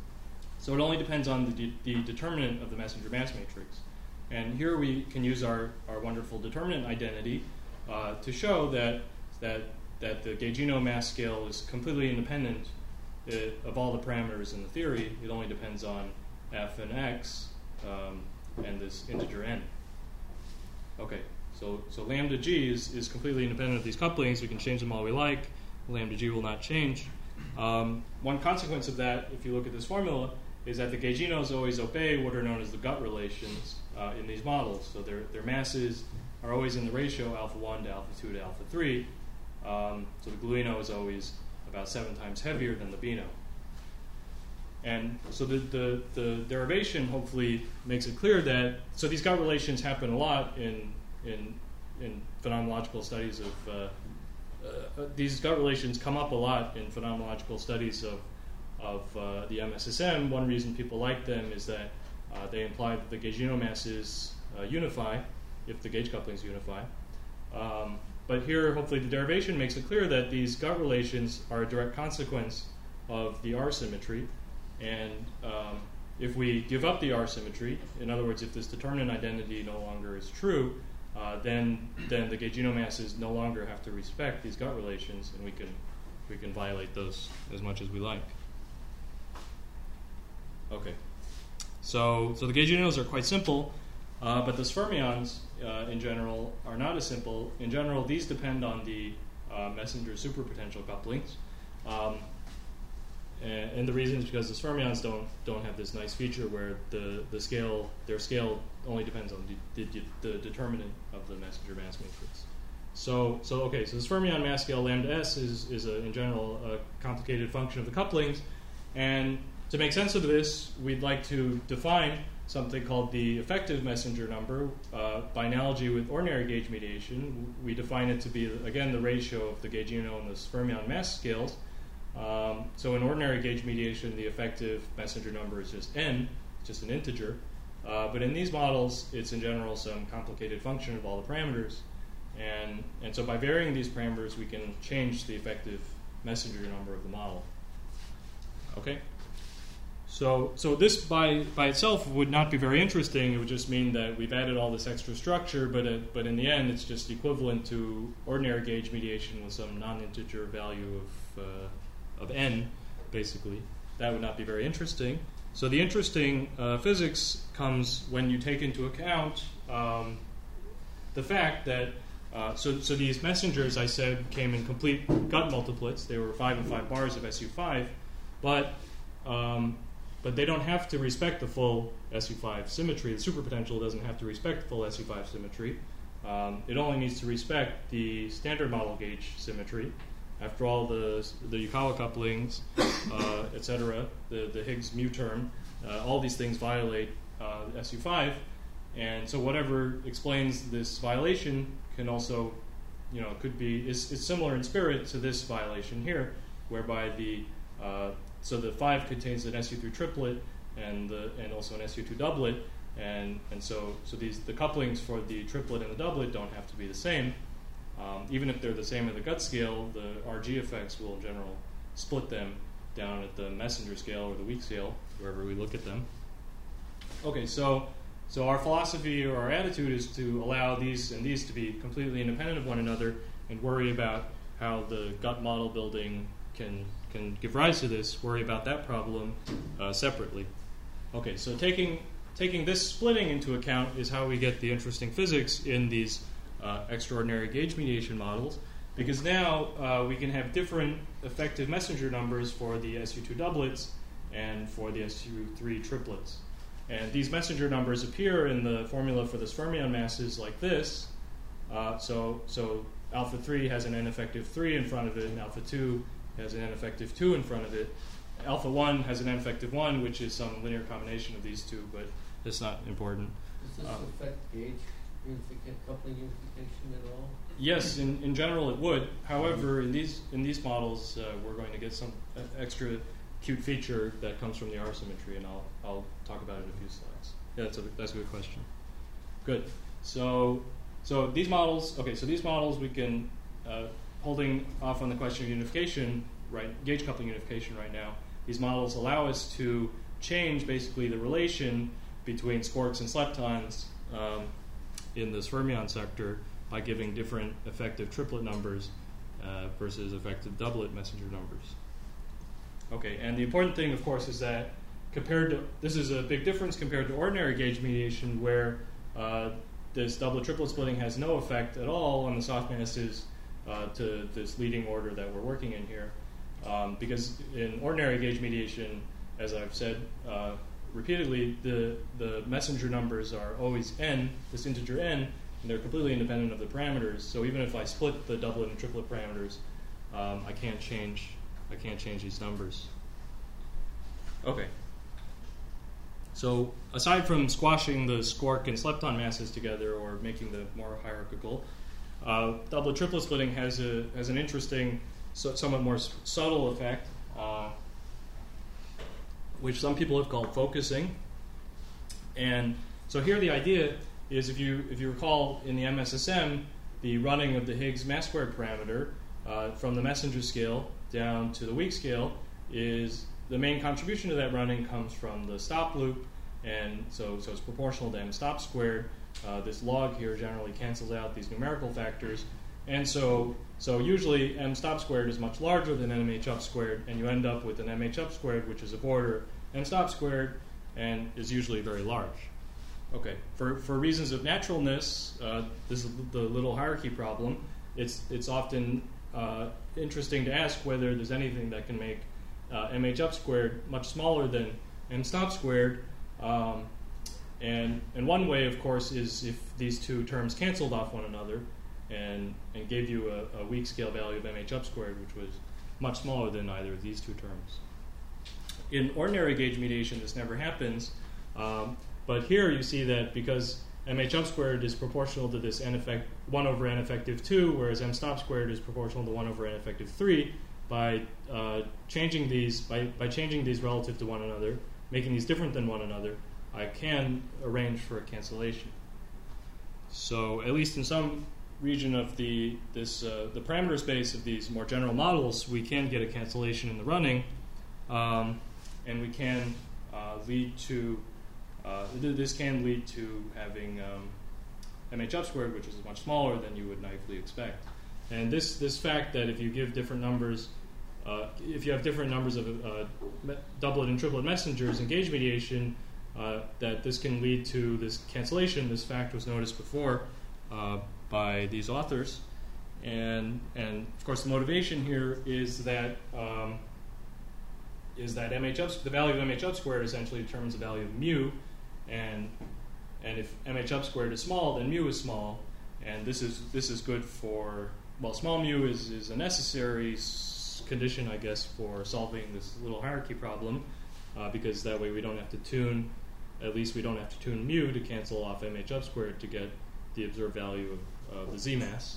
So it only depends on the, de- the determinant of the messenger mass matrix. And here we can use our, our wonderful determinant identity uh, to show that, that, that the gaugino mass scale is completely independent uh, of all the parameters in the theory. It only depends on f and x um, and this integer n. Okay, so, so lambda g is, is completely independent of these couplings. We can change them all we like. Lambda g will not change. Um, one consequence of that, if you look at this formula, is that the gauginos always obey what are known as the gut relations uh, in these models. So their their masses are always in the ratio alpha one to alpha two to alpha three. Um, so the gluino is always about seven times heavier than the bino. And so the, the, the derivation hopefully makes it clear that, so these gut relations happen a lot in in, in phenomenological studies of, uh, uh, these gut relations come up a lot in phenomenological studies of of uh, the M S S M. One reason people like them is that uh, they imply that the gaugino masses uh, unify if the gauge couplings unify. Um, but here, hopefully, the derivation makes it clear that these gut relations are a direct consequence of the R symmetry. And um, if we give up the R symmetry, in other words, if this determinant identity no longer is true, uh, then then the gaugino masses no longer have to respect these gut relations, and we can we can violate those as much as we like. Okay, so so the gauginos are quite simple, uh, but the fermions uh, in general are not as simple. In general, these depend on the uh, messenger superpotential couplings, um, and, and the reason is because the fermions don't don't have this nice feature where the, the scale their scale only depends on the, the, the determinant of the messenger mass matrix. So, so okay, so this fermion mass scale lambda s is, is a, in general a complicated function of the couplings. And to make sense of this, we'd like to define something called the effective messenger number. Uh, by analogy with ordinary gauge mediation, we define it to be, again, the ratio of the gaugino and the fermion mass scales. Um, so in ordinary gauge mediation, the effective messenger number is just n, just an integer. Uh, but in these models, it's in general some complicated function of all the parameters. And, and so by varying these parameters, we can change the effective messenger number of the model. Okay? So, so this by, by itself would not be very interesting. It would just mean that we've added all this extra structure, but, it, but in the end, it's just equivalent to ordinary gauge mediation with some non-integer value of, uh, of n, basically. That would not be very interesting. So the interesting uh, physics comes when you take into account um, the fact that Uh, so, so these messengers, I said, came in complete gut multiplets. They were five and five bars of S U five, but um, but they don't have to respect the full S U five symmetry. The superpotential doesn't have to respect the full S U five symmetry. Um, it only needs to respect the standard model gauge symmetry. After all, the the Yukawa couplings, uh, et cetera, the the Higgs mu term, uh, all these things violate uh, S U five. And so whatever explains this violation can also, you know, could be, is, is similar in spirit to this violation here, whereby the, uh, so the five contains an S U three triplet and the, and also an S U two doublet, and, and so, so these, the couplings for the triplet and the doublet don't have to be the same. Um, even if they're the same at the gut scale, the R G effects will in general split them down at the messenger scale or the weak scale, wherever we look at them. Okay, so So our philosophy or our attitude is to allow these and these to be completely independent of one another and worry about how the gut model building can can give rise to this, worry about that problem uh, separately. Okay, so taking taking this splitting into account is how we get the interesting physics in these uh, extraordinary gauge mediation models, because now uh, we can have different effective messenger numbers for the S U two doublets and for the S U three triplets. And these messenger numbers appear in the formula for this fermion masses like this. Uh, so, so alpha three has an n effective three in front of it, and alpha two has an n effective two in front of it. Alpha one has an n effective one, which is some linear combination of these two, but it's not important. Does this um, affect gauge unification, coupling unification at all? Yes, in, in general it would. However, in these in these models, uh, we're going to get some uh, extra cute feature that comes from the R symmetry, and I'll I'll talk about it in a few slides. Yeah, that's a that's a good question. Good. So so these models, okay. So these models we can uh, holding off on the question of unification, right? Gauge coupling unification right now. These models allow us to change basically the relation between squarks and leptons um, in this fermion sector by giving different effective triplet numbers uh, versus effective doublet messenger numbers. Okay, and the important thing, of course, is that compared to, this is a big difference compared to ordinary gauge mediation, where uh, this doublet triplet splitting has no effect at all on the soft masses uh, to this leading order that we're working in here. Um, because in ordinary gauge mediation, as I've said uh, repeatedly, the, the messenger numbers are always n, this integer n, and they're completely independent of the parameters. So even if I split the doublet and triplet parameters, um, I can't change I can't change these numbers. Okay. So aside from squashing the squark and lepton masses together or making them more hierarchical, uh, doublet triplet splitting has a has an interesting, so, somewhat more s- subtle effect, uh, which some people have called focusing. And so here the idea is, if you if you recall in the M S S M, the running of the Higgs mass squared parameter uh, from the messenger scale down to the weak scale is the main contribution to that running comes from the stop loop, and so so it's proportional to m stop squared. Uh, this log here generally cancels out these numerical factors, and so so usually m stop squared is much larger than mh up squared, and you end up with an mh up squared, which is a border m stop squared, and is usually very large. Okay, for for reasons of naturalness, uh, this is the little hierarchy problem. It's it's often uh, interesting to ask whether there's anything that can make uh, mh up squared much smaller than m stop squared. Um, and and one way, of course, is if these two terms canceled off one another. and and gave you a, a weak scale value of mh up squared, which was much smaller than either of these two terms. In ordinary gauge mediation, this never happens, um, but here you see that because mh up squared is proportional to this n effect one over n effective two, whereas m stop squared is proportional to one over n effective three. By uh, changing these, by, by changing these relative to one another, making these different than one another, I can arrange for a cancellation. So at least in some region of the this uh, the parameter space of these more general models, we can get a cancellation in the running, um, and we can uh, lead to uh, th- this can lead to having um, mh up squared, which is much smaller than you would naively expect. And this this fact that if you give different numbers, uh, if you have different numbers of uh, me- doublet and triplet messengers in gauge mediation, uh, that this can lead to this cancellation. This fact was noticed before uh, by these authors, and and of course the motivation here is that um, is that mh up, the value of mh up squared essentially determines the value of mu, and and if mh up squared is small, then mu is small, and this is this is good for. Well, small mu is, is a necessary s- condition, I guess, for solving this little hierarchy problem, uh, because that way we don't have to tune, at least we don't have to tune mu to cancel off mh up squared to get the observed value of, of the z mass.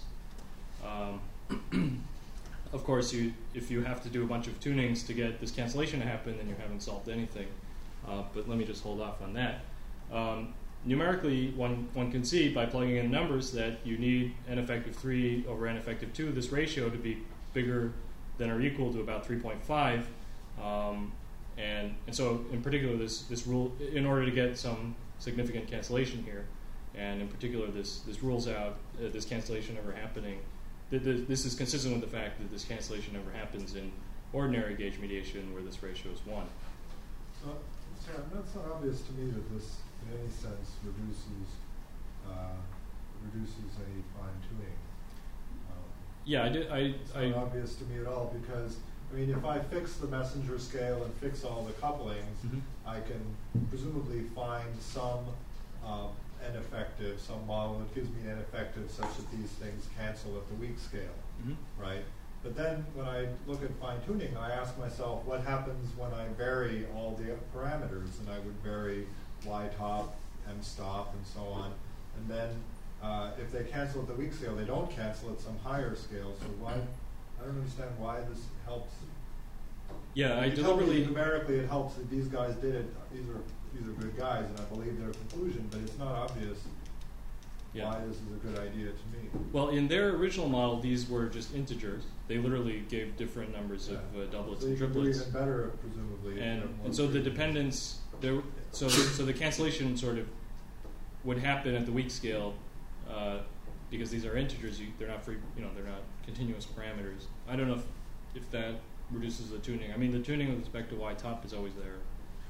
Um, of course, you if you have to do a bunch of tunings to get this cancellation to happen, then you haven't solved anything. Uh, but let me just hold off on that. Um, Numerically, one, one can see by plugging in numbers that you need n effective three over n effective two, this ratio, to be bigger than or equal to about three point five. Um, and, and so, in particular, this, this rule, in order to get some significant cancellation here, and in particular, this, this rules out uh, this cancellation ever happening. Th- th- this is consistent with the fact that this cancellation never happens in ordinary gauge mediation where this ratio is one. Uh, Sam, that's not obvious to me that this in any sense reduces uh, reduces any fine tuning. Um, Yeah, I did. I, it's I, not obvious to me at all because I mean, if I fix the messenger scale and fix all the couplings, mm-hmm. I can presumably find some um, n effective, some model that gives me n effective such that these things cancel at the weak scale, mm-hmm. right? But then when I look at fine tuning, I ask myself, what happens when I vary all the parameters? And I would vary y top, m stop, and so on. And then uh, if they cancel at the weak scale, they don't cancel at some higher scale. So why? I don't understand why this helps. Yeah, I you tell me deliberately numerically it helps that these guys did it. These are these are good guys, and I believe their conclusion. But it's not obvious yeah. why this is a good idea to me. Well, in their original model, these were just integers. They literally gave different numbers yeah. of uh, doublets so and you triplets. Can do even better, presumably. And, and so the dependence there. So so the cancellation sort of would happen at the weak scale uh, because these are integers. You, they're not free. You know, they're not continuous parameters. I don't know if, if that reduces the tuning. I mean, the tuning with respect to y top is always there,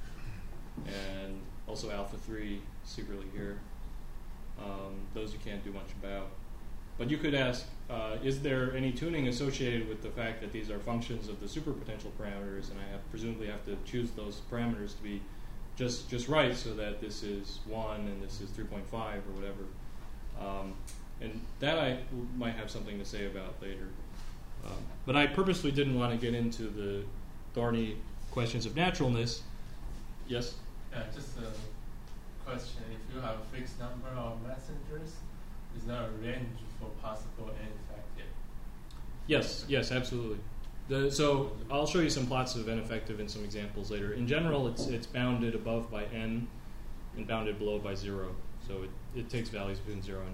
and also alpha three secretly here. Um, those you can't do much about. But you could ask, uh, is there any tuning associated with the fact that these are functions of the superpotential parameters, and I have, presumably have to choose those parameters to be just just right, so that this is one and this is three point five or whatever. Um, and that I w- might have something to say about later. Um, but I purposely didn't want to get into the thorny questions of naturalness. Yes? Yeah, just a question. If you have a fixed number of messengers, is there a range for possible ineffective? Yes, yes, absolutely. The, so I'll show you some plots of n effective and some examples later. In general, it's it's bounded above by n and bounded below by zero. So it, it takes values between zero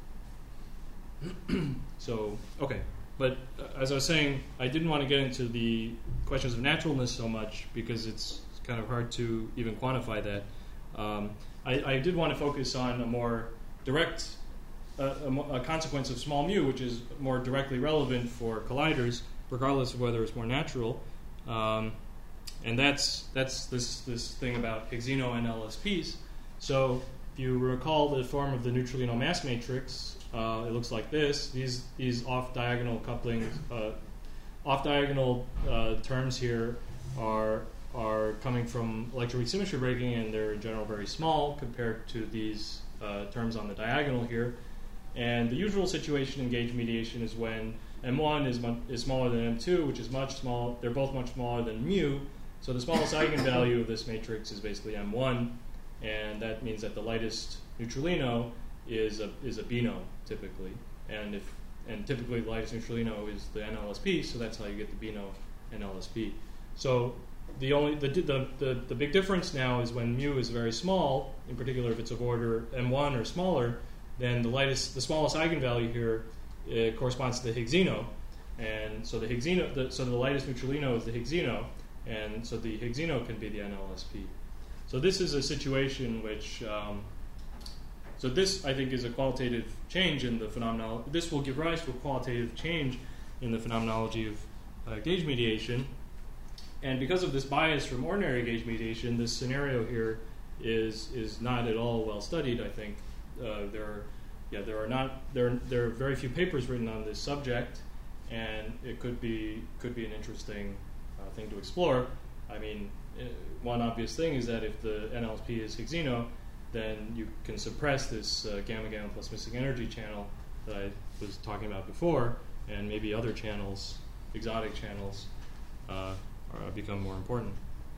and n. So, okay. But uh, as I was saying, I didn't want to get into the questions of naturalness so much because it's kind of hard to even quantify that. Um, I, I did want to focus on a more direct uh, a, a consequence of small mu, which is more directly relevant for colliders, regardless of whether it's more natural. Um, and that's that's this this thing about Higgsino and L S Ps. So if you recall the form of the neutralino mass matrix, uh, it looks like this. These these off diagonal couplings, uh, off diagonal uh, terms here are are coming from electroweak symmetry breaking, and they're in general very small compared to these uh, terms on the diagonal here. And the usual situation in gauge mediation is when M one is, mu- is smaller than M two, which is much small. They're both much smaller than mu. So the smallest eigenvalue of this matrix is basically M one, and that means that the lightest neutralino is a is a Beano typically, and if and typically the lightest neutralino is the N L S P, so that's how you get the Beano N L S P. So the only the, the the the big difference now is when mu is very small, in particular if it's of order M one or smaller, then the lightest the smallest eigenvalue here uh, corresponds to the Higgsino, and so the Higgsino the, so the lightest neutralino is the Higgsino, and so the Higgsino can be the N L S P. So this is a situation which um, so this I think is a qualitative change in the phenomenology. This will give rise to a qualitative change in the phenomenology of uh, gauge mediation. And because of this bias from ordinary gauge mediation, this scenario here is is not at all well studied. I think uh, there are, yeah, there are not there there are very few papers written on this subject, and it could be could be an interesting uh, thing to explore. I mean, uh, one obvious thing is that if the N L S P is Higgsino, then you can suppress this uh, gamma gamma plus missing energy channel that I was talking about before, and maybe other channels, exotic channels. Uh, Or become more important.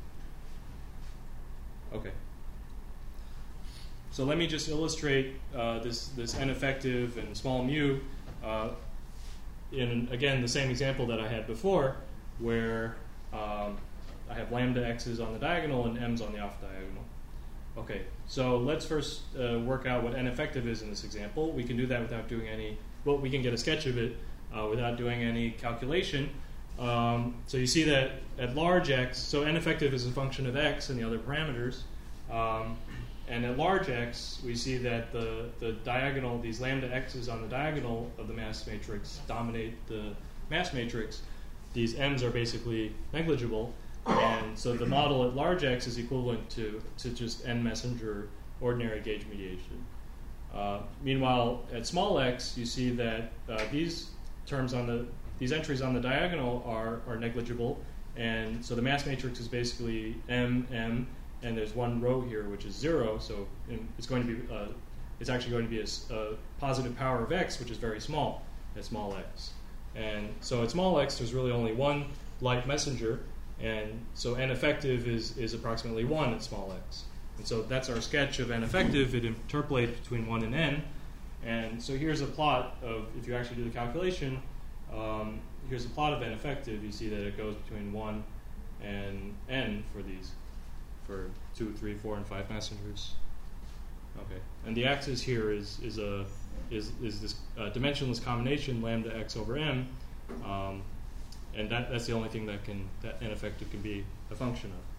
Okay. So let me just illustrate uh, this this n effective and small mu uh, in again the same example that I had before, where um, I have lambda x's on the diagonal and m's on the off diagonal. Okay. So let's first uh, work out what n effective is in this example. We can do that without doing any. Well, we can get a sketch of it uh, without doing any calculation. Um, so you see that at large x, so n effective is a function of x and the other parameters, um, and at large x, we see that the, the diagonal, these lambda x's on the diagonal of the mass matrix dominate the mass matrix. These m's are basically negligible, and so the model at large x is equivalent to, to just n messenger ordinary gauge mediation. Uh, meanwhile, at small x, you see that uh, these terms on the These entries on the diagonal are, are negligible, and so the mass matrix is basically M, M, and there's one row here which is zero, so it's going to be, uh, it's actually going to be a, a positive power of x, which is very small at small x. And so at small x, there's really only one light messenger, and so n effective is, is approximately one at small x. And so that's our sketch of n effective. It interpolates between one and n, and so here's a plot of, if you actually do the calculation, Um, here's a plot of n effective. You see that it goes between one and n for these, for two, three, four, and five messengers. Okay, and the axis here is is a is is this uh, dimensionless combination lambda x over m, um, and that that's the only thing that can that n effective can be a function of.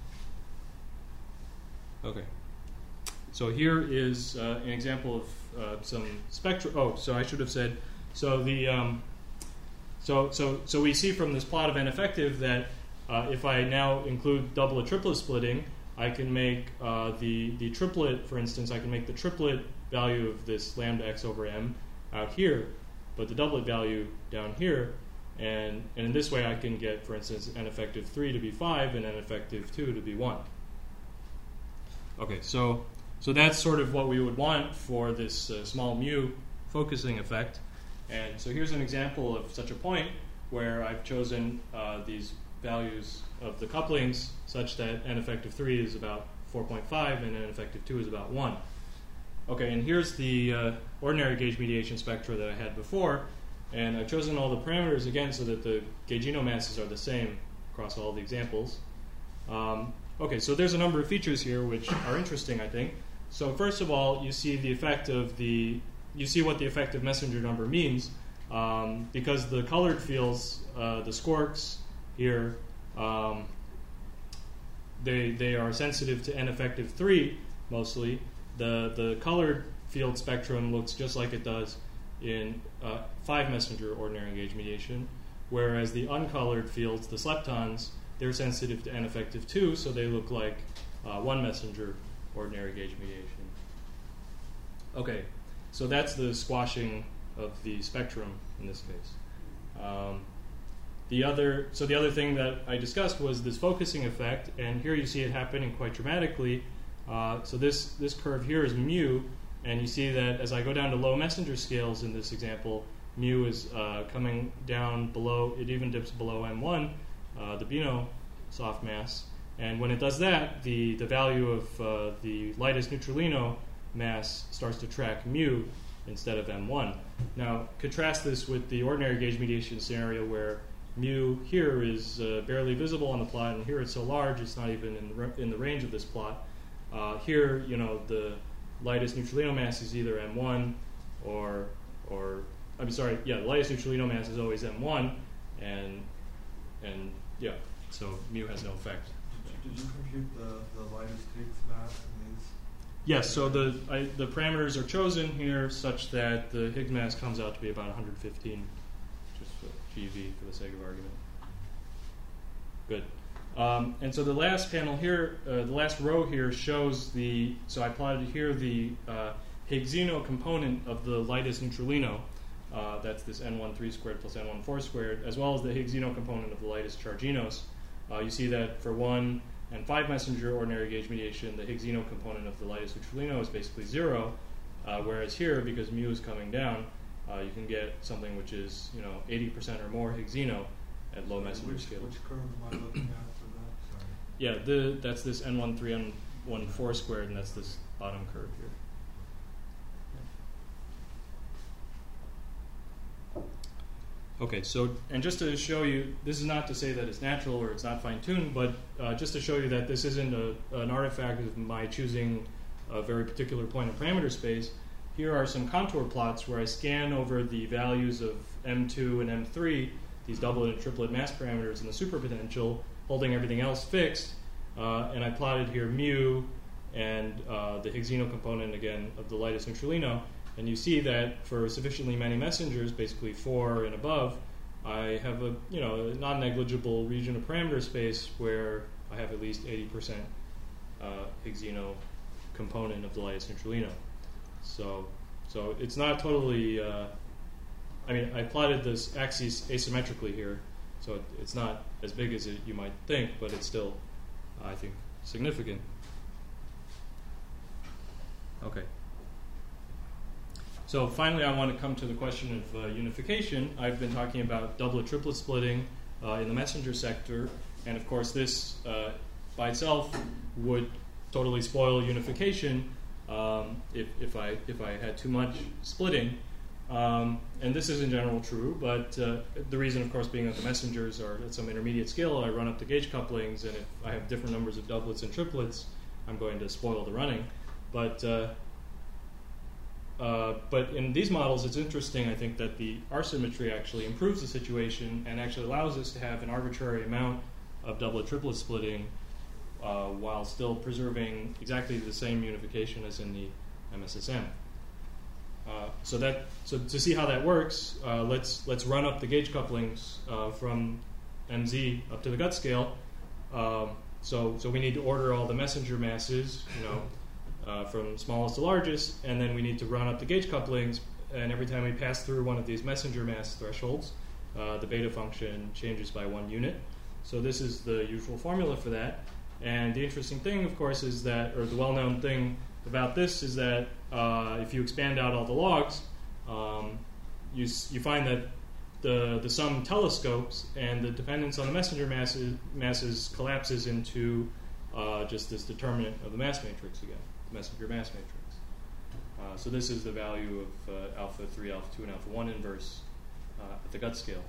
Okay, so here is uh, an example of uh, some spectra. Oh, so I should have said so the. Um, So, so, so we see from this plot of n effective that uh, if I now include double or triplet splitting, I can make uh, the the triplet, for instance, I can make the triplet value of this lambda x over m out here, but the doublet value down here, and and in this way I can get, for instance, n effective three to be five and n effective two to be one. Okay, so so that's sort of what we would want for this uh, small mu focusing effect. And so here's an example of such a point where I've chosen uh, these values of the couplings such that n effective three is about four point five and n effective two is about one. Okay, and here's the uh, ordinary gauge mediation spectra that I had before, and I've chosen all the parameters again so that the gaugino masses are the same across all the examples. Um, okay, so there's a number of features here which are interesting, I think. So first of all, you see the effect of the You see what the effective messenger number means, um, because the colored fields, uh, the squarks here, um, they they are sensitive to n effective three mostly. The the colored field spectrum looks just like it does in uh, five messenger ordinary gauge mediation, whereas the uncolored fields, the sleptons, they're sensitive to n effective two, so they look like uh, one messenger ordinary gauge mediation. Okay. So that's the squashing of the spectrum in this case. Um, the other, so the other thing that I discussed was this focusing effect, and here you see it happening quite dramatically. Uh, so this this curve here is mu, And you see that as I go down to low messenger scales in this example, mu is uh, coming down below, it even dips below M one, uh, the Beano soft mass. And when it does that, the, the value of uh, the lightest neutralino mass starts to track mu instead of M one. Now, contrast this with the ordinary gauge mediation scenario where mu here is uh, barely visible on the plot, and here it's so large it's not even in the, in the range of this plot. Uh, here, you know, the lightest neutralino mass is either M one or, or I'm sorry, yeah, the lightest neutralino mass is always M one, and, and yeah, so mu has no effect. Did you compute the, the lightest Higgs mass in these? Yes, so the I, the parameters are chosen here such that the Higgs mass comes out to be about one hundred fifteen, just for G V for the sake of argument. Good. Um, and so the last panel here, uh, the last row here shows the, so I plotted here the uh, Higgsino component of the lightest neutralino. Uh, that's this N one three squared plus N one four squared, as well as the Higgsino component of the lightest charginos. Uh, you see that for one and five messenger ordinary gauge mediation, the Higgsino component of the lightest neutralino is basically zero, uh, whereas here, because mu is coming down, uh, you can get something which is, you know, eighty percent or more Higgsino at low messenger which, scale. Which curve am I looking at for that? Sorry. Yeah, the, that's this N one three, N one four squared, and that's this bottom curve here. Okay, so, and just to show you, this is not to say that it's natural or it's not fine-tuned, but uh, just to show you that this isn't a, an artifact of my choosing a very particular point of parameter space, here are some contour plots where I scan over the values of M two and M three, these doublet and triplet mass parameters in the superpotential, holding everything else fixed, uh, and I plotted here mu and uh, the Higgsino component, again, of the lightest neutralino. And you see that for sufficiently many messengers, basically four and above, I have a you know a non-negligible region of parameter space where I have at least eighty percent uh, Higgsino component of the lightest neutralino. So, so it's not totally. Uh, I mean, I plotted this axis asymmetrically here, so it, it's not as big as it, you might think, but it's still, I think, significant. Okay. So finally, I want to come to the question of uh, unification. I've been talking about doublet-triplet splitting uh, in the messenger sector, and of course this uh, by itself would totally spoil unification um, if, if, I, if I had too much splitting. Um, and this is in general true, but uh, the reason, of course, being that the messengers are at some intermediate scale, I run up the gauge couplings, and if I have different numbers of doublets and triplets, I'm going to spoil the running. But uh, Uh, but in these models, it's interesting, I think, that the R symmetry actually improves the situation and actually allows us to have an arbitrary amount of doublet-triplet splitting uh, while still preserving exactly the same unification as in the M S S M. Uh, so that so to see how that works, uh, let's let's run up the gauge couplings uh, from M Z up to the gut scale. Um, so so we need to order all the messenger masses, you know. Uh, from smallest to largest, and then we need to run up the gauge couplings, and every time we pass through one of these messenger mass thresholds, uh, the beta function changes by one unit. So this is the usual formula for that. And the interesting thing, of course, is that, or the well-known thing about this is that uh, if you expand out all the logs, um, you, you find that the, the sum telescopes, and the dependence on the messenger masses, masses collapses into uh, just this determinant of the mass matrix again. Messenger mass matrix. Uh, so this is the value of uh, alpha three, alpha two, and alpha one inverse uh, at the gut scale.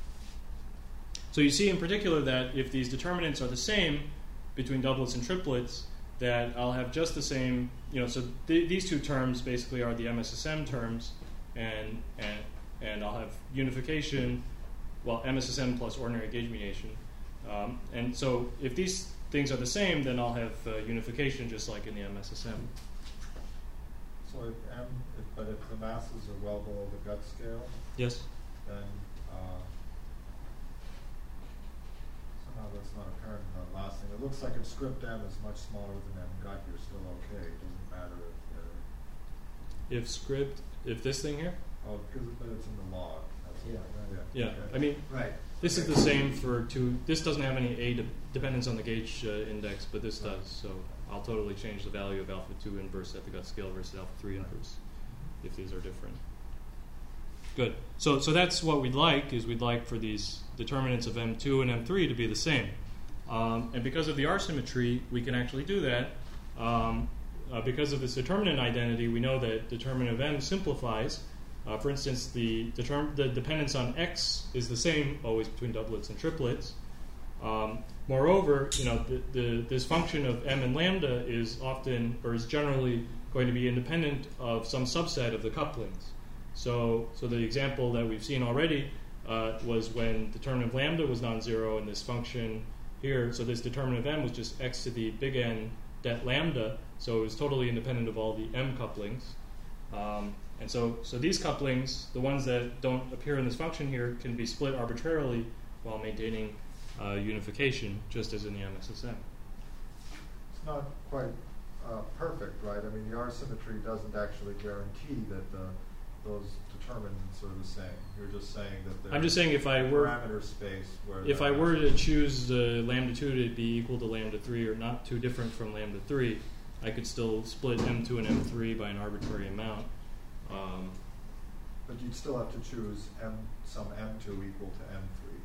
So you see in particular that if these determinants are the same between doublets and triplets, that I'll have just the same, you know, so th- these two terms basically are the M S S M terms, and, and, and I'll have unification, well, M S S M plus ordinary gauge mediation. Um, and so if these things are the same, then I'll have uh, unification just like in the M S S M. So if M, if, but if the masses are well below the gut scale, yes, then uh, somehow that's not apparent in that last thing. It looks like if script M is much smaller than M gut, you're still okay. It doesn't matter if they're... If script, if this thing here? Oh, because but it's in the log. That's Yeah, right. right. Yeah, Okay. I mean, right. this is the same for two. This doesn't have any A de- dependence on the gauge uh, index, but this does. So I'll totally change the value of alpha two inverse at the gut scale versus alpha three inverse if these are different. Good. So so that's what we'd like, is we'd like for these determinants of M two and M three to be the same. Um, and because of the R symmetry, we can actually do that. Um, uh, because of this determinant identity, we know that determinant of M simplifies. Uh, for instance, the, determ- the dependence on X is the same always between doublets and triplets. Um, moreover, you know, the, the, this function of M and lambda is often, or is generally, going to be independent of some subset of the couplings. So, so the example that we've seen already uh, was when determinant of lambda was non-zero, and this function here, so this determinant of M was just x to the big N det lambda, so it was totally independent of all the M couplings. Um, and so, so these couplings, the ones that don't appear in this function here, can be split arbitrarily while maintaining uh, unification, just as in the M S S M. It's not quite uh, perfect, right? I mean, the R symmetry doesn't actually guarantee that the those determinants are the same. You're just saying that there's I'm just saying if I were parameter space where if I were to choose the lambda two to be equal to lambda three, or not too different from lambda three, I could still split M two and M three by an arbitrary amount. Um, but you'd still have to choose M some M two equal to M three.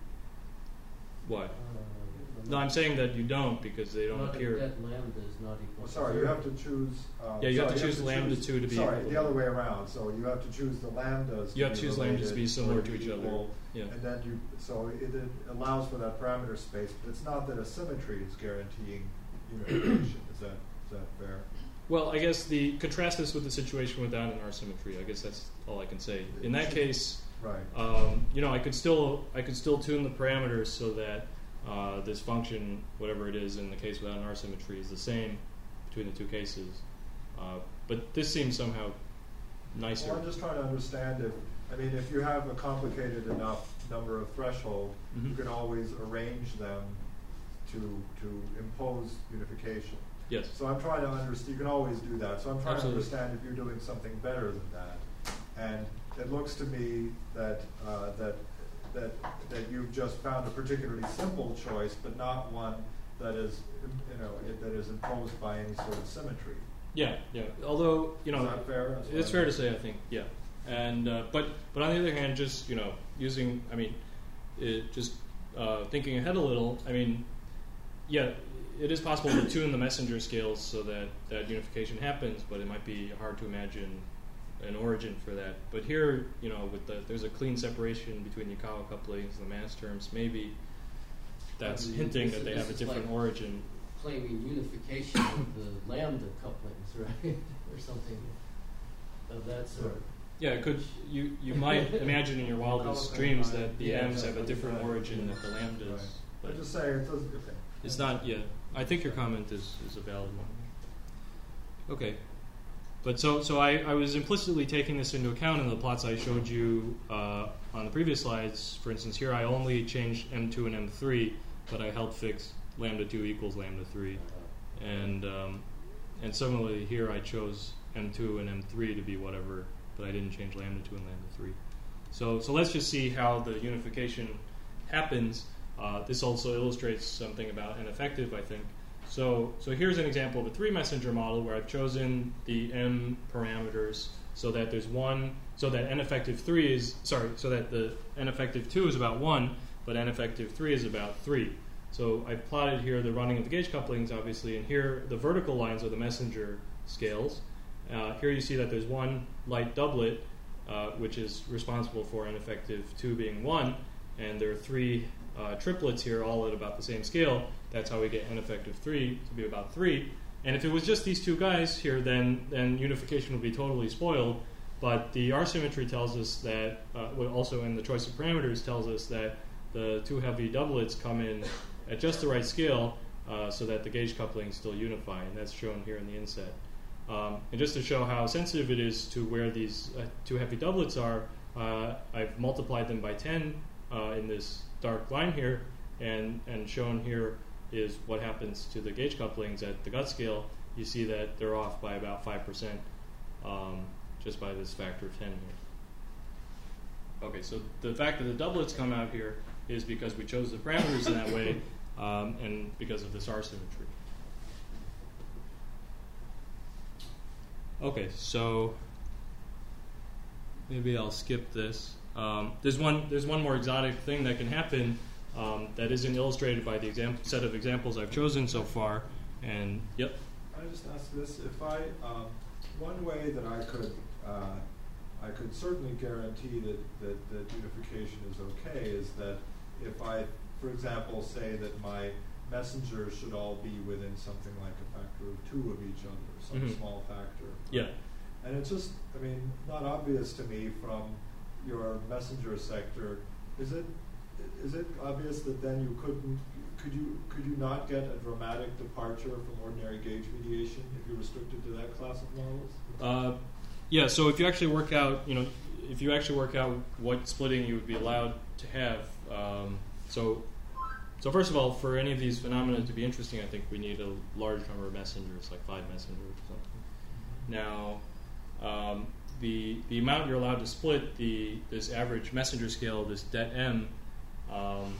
Why? Uh, No, I'm saying that you don't, because they don't not appear. That lambda is not equal. Well, to sorry, zero. you have to choose. Um, Yeah, you have sorry, to choose lambda choose- two to be Sorry, equal. the other way around. So you have to choose the lambdas. You have to be choose lambdas to be related similar or to each other. equal, Yeah. And then you, so it, it allows for that parameter space, but it's not that a symmetry is guaranteeing unification. Is that is that fair? Well, I guess the contrast this with the situation without an R symmetry. I guess that's all I can say. In that case, Right. um, you know, I could still I could still tune the parameters so that uh, this function, whatever it is in the case without an R symmetry, is the same between the two cases. Uh, but this seems somehow nicer. Well, I'm just trying to understand if, I mean, if you have a complicated enough number of thresholds, Mhm. you can always arrange them to to impose unification. Yes. So I'm trying to understand, you can always do that, so I'm trying Absolutely. to understand if you're doing something better than that. And it looks to me that, uh, that, that, that you've just found a particularly simple choice, but not one that is, you know, it, that is imposed by any sort of symmetry. Yeah, yeah. Although, you know, Is that fair? That's what it's I fair to meant. say, I think, yeah. And uh, but but on the other hand, just you know, using, I mean, it, just uh, thinking ahead a little. I mean, yeah, it is possible to tune the messenger scales so that that unification happens, but it might be hard to imagine an origin for that. But here, you know, with the there's a clean separation between the Yukawa couplings and the mass terms. Maybe that's I mean, hinting this that they is- have a this is different like- origin. Claiming unification of the lambda couplings, right, or something of that sort. Yeah, it could you you might imagine in your wildest dreams that the Yeah, M's have a exactly. different origin than the lambdas. Right. But I just say it doesn't, okay. it's not. Yeah, I think your comment is, is a valid one. Okay, but so so I, I was implicitly taking this into account in the plots I showed you uh, on the previous slides. For instance, here I only changed M two and M three, but I held fixed lambda two equals lambda three, and um, and similarly here I chose M two and M three to be whatever, but I didn't change lambda two and lambda three. So so let's just see how the unification happens. Uh, this also illustrates something about n effective, I think. So so here's an example of a three messenger model where I've chosen the M parameters so that there's one, so that n effective three is sorry, so that the n effective two is about one, but n effective three is about three. So I've plotted here the running of the gauge couplings, obviously, and here the vertical lines are the messenger scales. Uh, here you see that there's one light doublet, uh, which is responsible for n effective two being one, and there are three uh, triplets here, all at about the same scale. That's how we get n effective three to be about three. And if it was just these two guys here, then then unification would be totally spoiled. But the R symmetry tells us that, uh, well, also in the choice of parameters tells us that the two heavy doublets come in at just the right scale uh, so that the gauge couplings still unify, and that's shown here in the inset. Um, and just to show how sensitive it is to where these uh, two heavy doublets are, uh, I've multiplied them by ten uh, in this dark line here, and, and shown here is what happens to the gauge couplings at the gut scale. You see that they're off by about five percent um, just by this factor of ten here. Okay, so the fact that the doublets come out here is because we chose the parameters in that way, um, and because of this R symmetry. Okay, so maybe I'll skip this. Um, there's one. There's one more exotic thing that can happen um, that isn't illustrated by the example, set of examples I've chosen so far. And yep. I just ask this: if I, um, one way that I could, uh, I could certainly guarantee that, that that unification is okay is that if I, for example, say that my messengers should all be within something like a factor of two of each other, some Mhm. small factor. Yeah. And it's just, I mean, not obvious to me from your messenger sector. Is it is it obvious that then you couldn't could you could you not get a dramatic departure from ordinary gauge mediation if you're restricted to that class of models? Uh, yeah. So if you actually work out, you know, if you actually work out what splitting you would be allowed to have, um, so. So first of all, for any of these phenomena to be interesting, I think we need a large number of messengers, like five messengers or something. Now, um, the the amount you're allowed to split the this average messenger scale, this det m, um,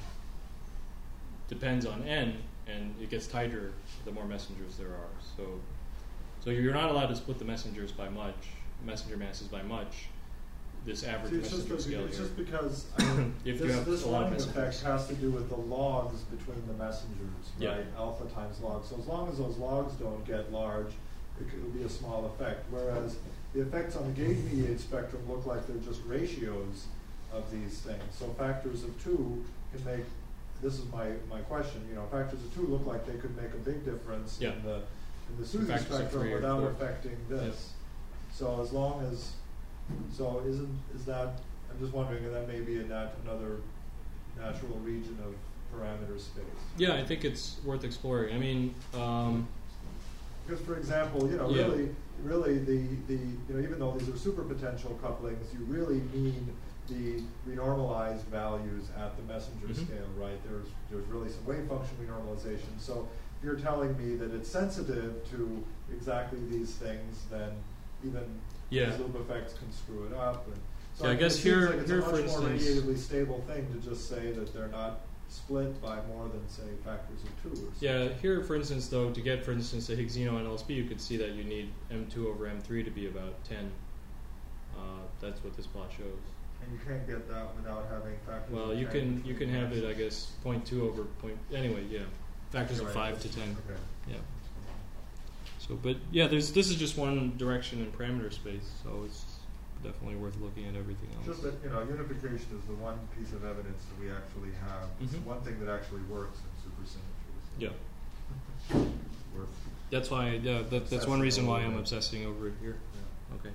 depends on n, and it gets tighter the more messengers there are. So, so you're not allowed to split the messengers by much, messenger masses by much. This average See, it's messenger just, scale it's here. just because I mean, If you this, have this a lot of line effect messengers. has to do with the logs between the messengers, Yeah. right? Alpha times log. So as long as those logs don't get large, it could be a small effect. Whereas the effects on the gauge mediated spectrum look like they're just ratios of these things. So factors of two can make, this is my, my question, you know, factors of two look like they could make a big difference Yeah. in the in the Suzy Factors of spectrum three or without four. affecting this. So as long as, so isn't, is that, I'm just wondering if that may be a nat, another natural region of parameter space. Yeah, I think it's worth exploring. I mean, um, Because, for example, you know, Yeah. really, really, the, the you know, even though these are superpotential couplings, you really mean the renormalized values at the messenger Mhm. scale, right? There's there's really some wave function renormalization. So if you're telling me that it's sensitive to exactly these things, then even Yeah. these loop effects can screw it up. And so Yeah, I it guess seems here- like it's here, a much for more instance- radiatively stable thing to just say that they're not split by more than, say, factors of two or something. yeah, here, for instance, though, to get, for instance, a Higgsino N L S B, you could see that you need M two over M three to be about ten. Uh, that's what this plot shows. And you can't get that without having factors Well, of you ten can you between can have it, I masses. guess, zero point two over point. Anyway, yeah, factors of Right. five to ten. Okay. Yeah. So, but yeah, there's this is just one direction in parameter space, so it's definitely worth looking at everything else. Just that, you know, unification is the one piece of evidence that we actually have. It's the Mhm. one thing that actually works in supersymmetry. So Yeah, Worth, that's why. Yeah, that, that's one Obsessing reason why over I'm it. obsessing over it here. yeah. Okay.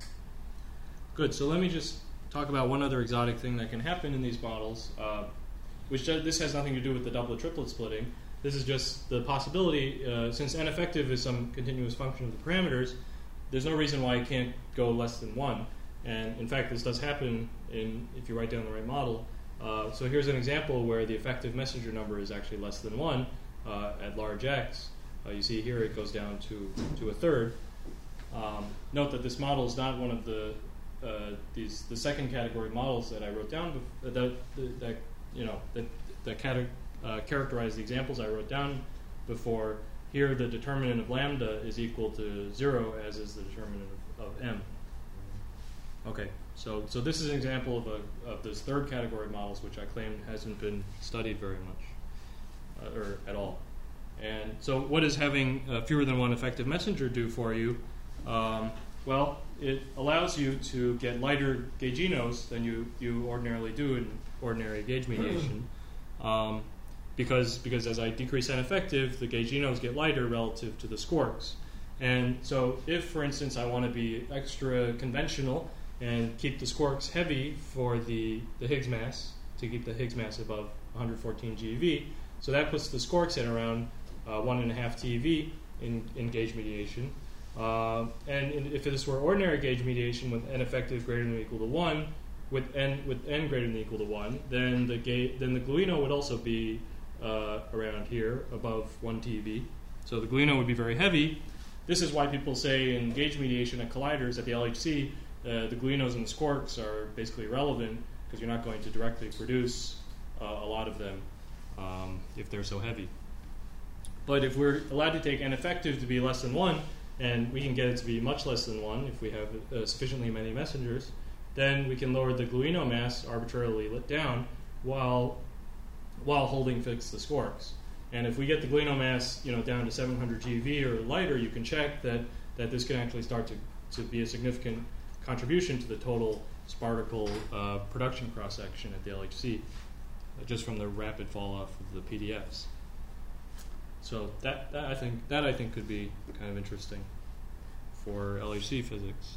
Good. So let me just talk about one other exotic thing that can happen in these models, uh, which does, this has nothing to do with the doublet triplet splitting. This is just the possibility, uh, since n effective is some continuous function of the parameters, there's no reason why it can't go less than one. And in fact, this does happen in if you write down the right model. Uh, so here's an example where the effective messenger number is actually less than one uh, at large x. Uh, you see here it goes down to, to a third. Um, note that this model is not one of the uh, these the second category models that I wrote down bef- that, that, that you know that that cate- uh, characterize the examples I wrote down before. Here, the determinant of lambda is equal to zero, as is the determinant of, of m. Okay, so so this is an example of a of this third category models, which I claim hasn't been studied very much uh, or at all. And so, what does having uh, fewer than one effective messenger do for you? Um, well, it allows you to get lighter gauginos than you, you ordinarily do in ordinary gauge mediation, um, because because as I decrease n effective, the gauginos get lighter relative to the squarks. And so, if for instance I want to be extra conventional and keep the squarks heavy for the, the Higgs mass, to keep the Higgs mass above one hundred fourteen GeV, so that puts the squarks at around uh, one and a half TeV in, in gauge mediation. Uh, and in, if this were ordinary gauge mediation with n effective greater than or equal to one, with n with n greater than or equal to one, then the ga- then the gluino would also be uh, around here above one TeV. So the gluino would be very heavy. This is why people say in gauge mediation at colliders at the L H C, uh, the gluinos and the squarks are basically irrelevant because you're not going to directly produce uh, a lot of them um, if they're so heavy. But if we're allowed to take n effective to be less than one, and we can get it to be much less than one if we have uh, sufficiently many messengers, then we can lower the gluino mass arbitrarily lit down while while holding fixed the squarks. And if we get the gluino mass, you know, down to seven hundred G eV or lighter, you can check that, that this can actually start to, to be a significant contribution to the total sparticle uh, production cross-section at the L H C, uh, just from the rapid fall-off of the P D Fs. So that, that I think that I think could be kind of interesting for L H C physics.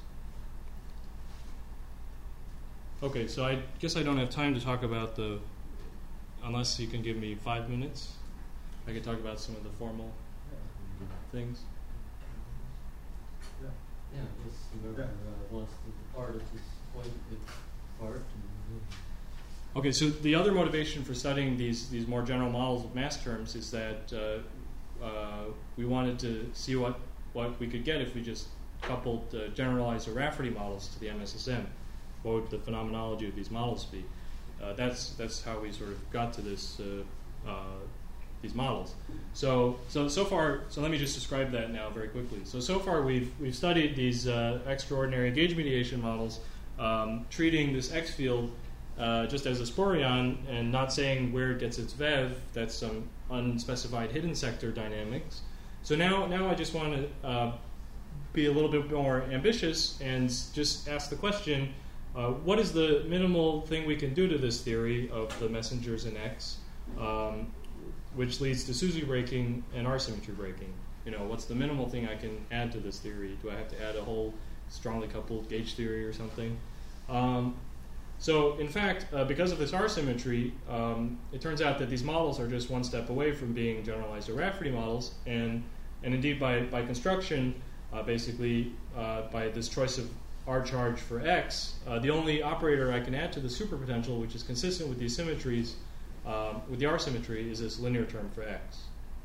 Okay, so I guess I don't have time to talk about the, unless you can give me five minutes. I can talk about some of the formal things. Yeah. Yeah, just remember, uh, once the part of this point, it's part. And, Okay, so the other motivation for studying these these more general models of mass terms is that uh, uh, we wanted to see what, what we could get if we just coupled uh, generalized O'Rafferty models to the M S S M. What would the phenomenology of these models be? Uh, that's that's how we sort of got to this uh, uh, these models. So so so far, so let me just describe that now very quickly. So so far we've we've studied these uh, extraordinary gauge mediation models, um, treating this X field uh, just as a sporion and not saying where it gets its V E V. That's some unspecified hidden sector dynamics. So now now I just want to uh, be a little bit more ambitious and just ask the question. Uh, what is the minimal thing we can do to this theory of the messengers in X, um, which leads to SUSY breaking and R symmetry breaking? You know, what's the minimal thing I can add to this theory? Do I have to add a whole strongly coupled gauge theory or something? Um, so, in fact, uh, because of this R symmetry, um, it turns out that these models are just one step away from being generalized O'Rafferty models, and and indeed by by construction, uh, basically uh, by this choice of R charge for X, uh, the only operator I can add to the superpotential, which is consistent with these symmetries, um, with the R symmetry, is this linear term for X.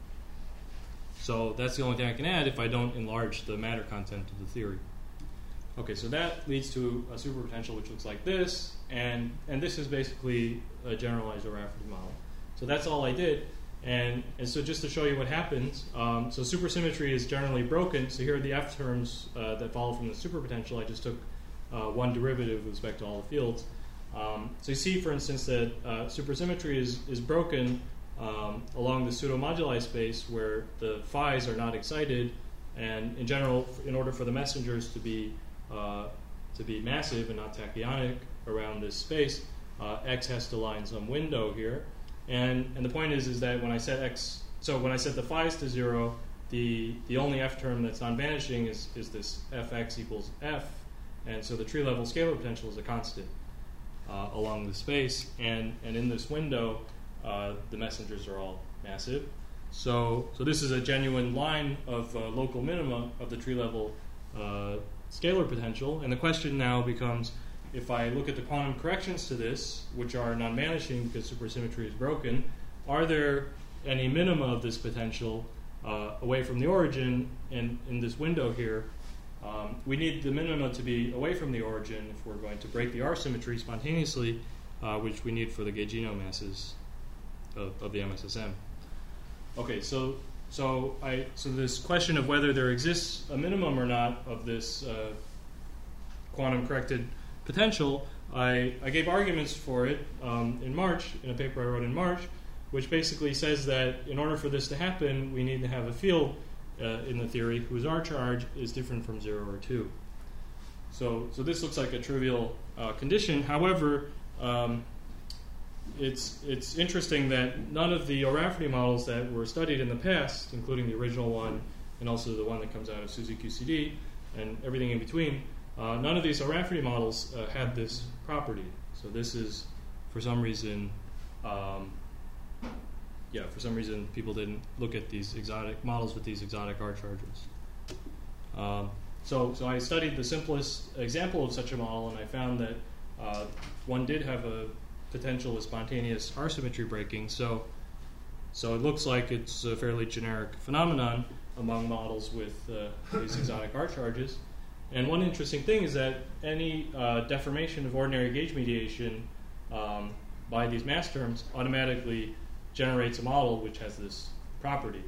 So that's the only thing I can add if I don't enlarge the matter content of the theory. Okay, so that leads to a superpotential which looks like this, and and this is basically a generalized O'Rafferty model. So that's all I did. And, and so just to show you what happens, um, so supersymmetry is generally broken. So here are the F terms uh, that follow from the superpotential. I just took uh, one derivative with respect to all the fields. Um, so you see, for instance, that uh, supersymmetry is, is broken um, along the pseudomoduli space where the phi's are not excited. And in general, in order for the messengers to be, uh, to be massive and not tachyonic around this space, uh, X has to lie in some window here. And and the point is is that when I set X, so when I set the phi's to zero, the the only F term that's non-vanishing is, is this Fx equals F, and so the tree level scalar potential is a constant uh, along the space, and, and in this window, uh, the messengers are all massive. So so this is a genuine line of uh, local minima of the tree level uh, scalar potential, and the question now becomes, if I look at the quantum corrections to this, which are non-vanishing because supersymmetry is broken, are there any minima of this potential uh, away from the origin? And in this window here, um, we need the minima to be away from the origin if we're going to break the R symmetry spontaneously, uh, which we need for the gaugino masses of, of the M S S M. Okay, so so I so this question of whether there exists a minimum or not of this uh, quantum corrected potential, I, I gave arguments for it um, in March, in a paper I wrote in March, which basically says that in order for this to happen, we need to have a field uh, in the theory whose R charge is different from zero or two. So, so this looks like a trivial uh, condition. However, um, it's it's interesting that none of the O'Rafferty models that were studied in the past, including the original one and also the one that comes out of SUSY Q C D and everything in between, Uh, none of these O'Rafferty models uh, had this property. So this is, for some reason, um, yeah, for some reason people didn't look at these exotic models with these exotic R charges. Um, so, so I studied the simplest example of such a model, and I found that uh, one did have a potential with spontaneous R symmetry breaking. So, so it looks like it's a fairly generic phenomenon among models with uh, these exotic R charges. And one interesting thing is that any uh, deformation of ordinary gauge mediation um, by these mass terms automatically generates a model which has this property.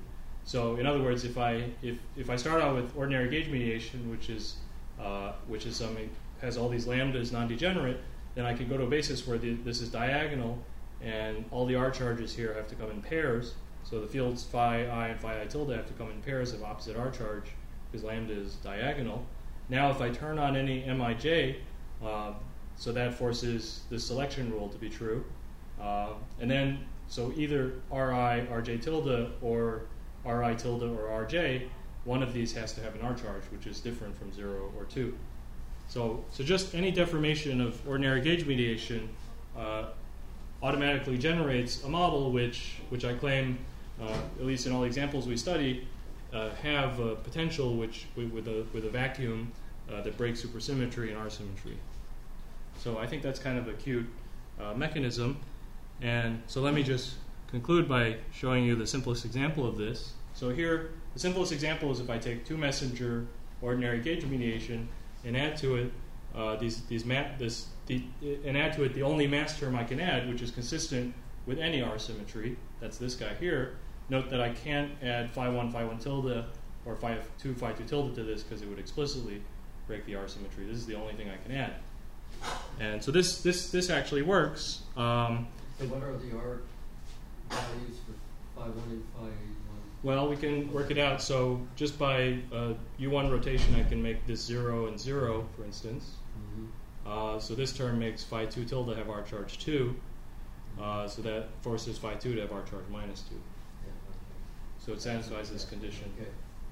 So in other words, if I if, if I start out with ordinary gauge mediation, which is uh, which is something has all these lambdas non-degenerate, then I can go to a basis where the, this is diagonal, and all the R charges here have to come in pairs. So the fields phi I and phi I tilde have to come in pairs of opposite R charge because lambda is diagonal. Now if I turn on any Mij, uh, so that forces the selection rule to be true. Uh, and then, so either Ri, Rj tilde, or Ri tilde or Rj, one of these has to have an R charge, which is different from zero or two. So, so just any deformation of ordinary gauge mediation uh, automatically generates a model which, which I claim, uh, at least in all the examples we study, uh, have a potential which with a with a vacuum uh, that breaks supersymmetry and R symmetry. So I think that's kind of a cute uh, mechanism. And so let me just conclude by showing you the simplest example of this. So here, the simplest example is if I take two messenger ordinary gauge mediation and add to it uh, these these ma this the, and add to it the only mass term I can add, which is consistent with any R symmetry. That's this guy here. Note that I can't add phi one, phi one tilde, or phi two, phi two tilde to this because it would explicitly break the R symmetry. This is the only thing I can add. And so this this this actually works. Um, So what are the R values for phi one and phi one? well, we can work it out. So just by uh, U one rotation, I can make this zero and zero, for instance. Mm-hmm. Uh, so this term makes phi two tilde have R charge two. Uh, so that forces phi two to have R charge minus two. Yeah, okay. So it satisfies this condition. Okay.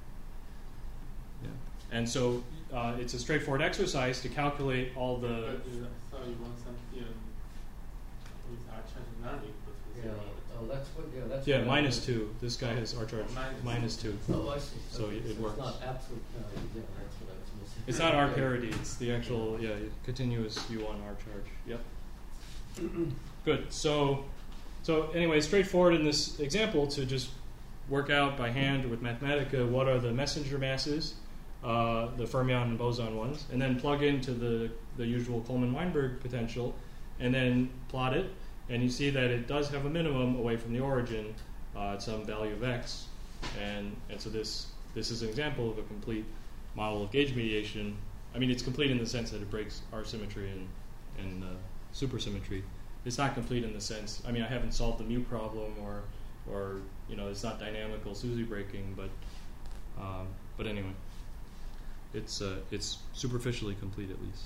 Yeah. And so uh, it's a straightforward exercise to calculate all the. But uh, I thought you want something with R charge not equal to Yeah. zero. Oh, that's what. Yeah, that's. Yeah, what I minus was- two. This guy has R charge Minus. minus two. Oh, I see. So Okay, it it's works. not absolute. No, yeah, that's what I was missing. It's not R Okay. parity. It's the actual yeah continuous U one R charge. Yep. Good. So so anyway, straightforward in this example to just work out by hand or with Mathematica what are the messenger masses, uh, the fermion and boson ones, and then plug into the the usual Coleman-Weinberg potential, and then plot it, and you see that it does have a minimum away from the origin uh, at some value of x, and and so this this is an example of a complete model of gauge mediation. I mean, it's complete in the sense that it breaks R symmetry and and uh, supersymmetry. It's not complete in the sense. I mean, I haven't solved the mu problem, or or you know, it's not dynamical SUSY breaking, but um, but anyway, it's uh, it's superficially complete at least.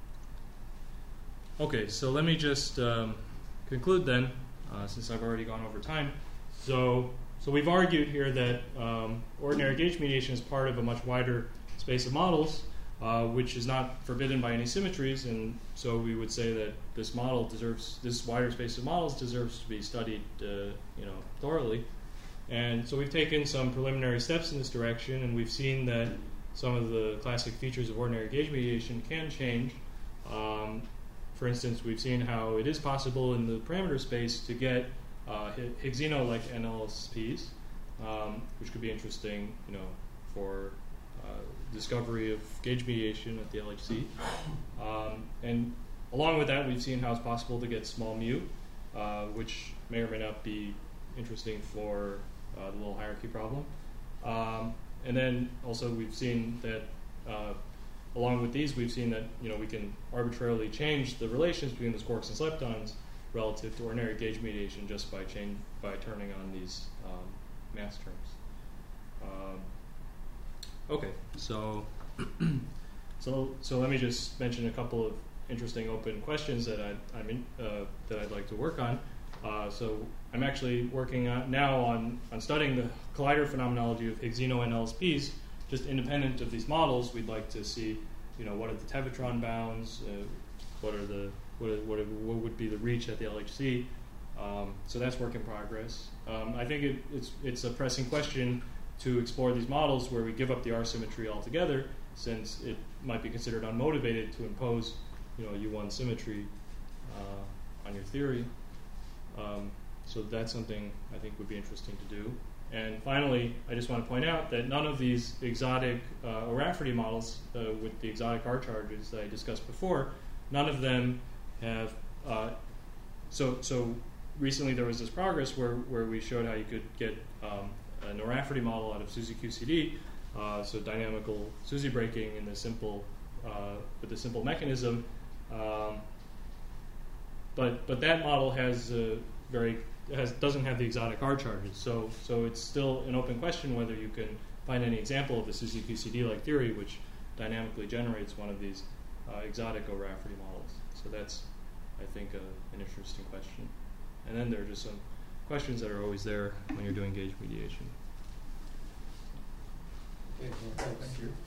Okay, so let me just um, conclude then, uh, since I've already gone over time. So so we've argued here that um, ordinary gauge mediation is part of a much wider space of models, uh, which is not forbidden by any symmetries, and so we would say that this model deserves, this wider space of models deserves to be studied, uh, you know, thoroughly. And so we've taken some preliminary steps in this direction, and we've seen that some of the classic features of ordinary gauge mediation can change. Um, for instance, we've seen how it is possible in the parameter space to get uh, Higgsino-like N L S Ps, um, which could be interesting, you know, for uh, discovery of gauge mediation at the L H C. Um, and along with that, we've seen how it's possible to get small mu, uh, which may or may not be interesting for uh, the little hierarchy problem. Um, and then also we've seen that uh, along with these, we've seen that, you know, we can arbitrarily change the relations between the quarks and leptons relative to ordinary gauge mediation just by change by turning on these um, mass terms. Um, okay, so so so let me just mention a couple of interesting open questions that I I'm in, uh, that I'd like to work on. Uh, so I'm actually working on, now on on studying the collider phenomenology of Higgsino N L S Ps. Just independent of these models, we'd like to see, you know, what are the Tevatron bounds, uh, what are the what, are, what, are, what would be the reach at the L H C. Um, so that's work in progress. Um, I think it, it's it's a pressing question to explore these models where we give up the R symmetry altogether, since it might be considered unmotivated to impose, you know, U one symmetry uh, on your theory. Um, so that's something I think would be interesting to do. And finally, I just want to point out that none of these exotic uh, O'Rafferty models uh, with the exotic R charges that I discussed before, none of them have. Uh, so, so recently there was this progress where, where we showed how you could get um, an O'Rafferty model out of SUSY Q C D, uh, so dynamical SUSY breaking in the simple uh, with a simple mechanism. Um, but but that model has a very has doesn't have the exotic R charges, so so it's still an open question whether you can find any example of the SUSY Q C D-like theory which dynamically generates one of these uh, exotic O'Rafferty models. So that's, I think, a, an interesting question. And then there are just some questions that are always there when you're doing gauge mediation. Okay, well, thanks. Thank you.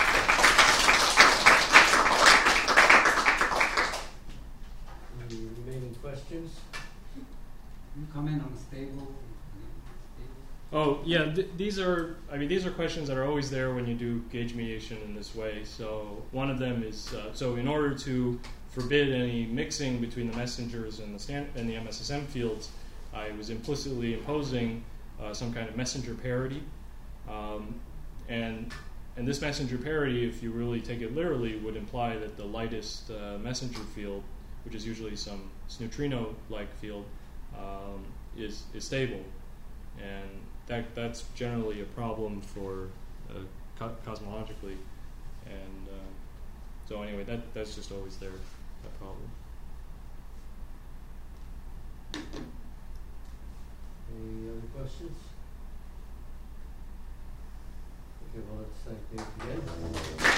Any remaining questions? Can you comment on the stable? Oh, yeah, th- these are, I mean, these are questions that are always there when you do gauge mediation in this way. So one of them is, uh, so in order to forbid any mixing between the messengers and the stand- and the M S S M fields, I was implicitly imposing uh, some kind of messenger parity. Um, and and this messenger parity, if you really take it literally, would imply that the lightest uh, messenger field, which is usually some neutrino-like field, um, is, is stable. And that that's generally a problem for uh, co- cosmologically. And uh, so anyway, that that's just always there, that problem. Any other questions? Okay, well, let's thank Dave again.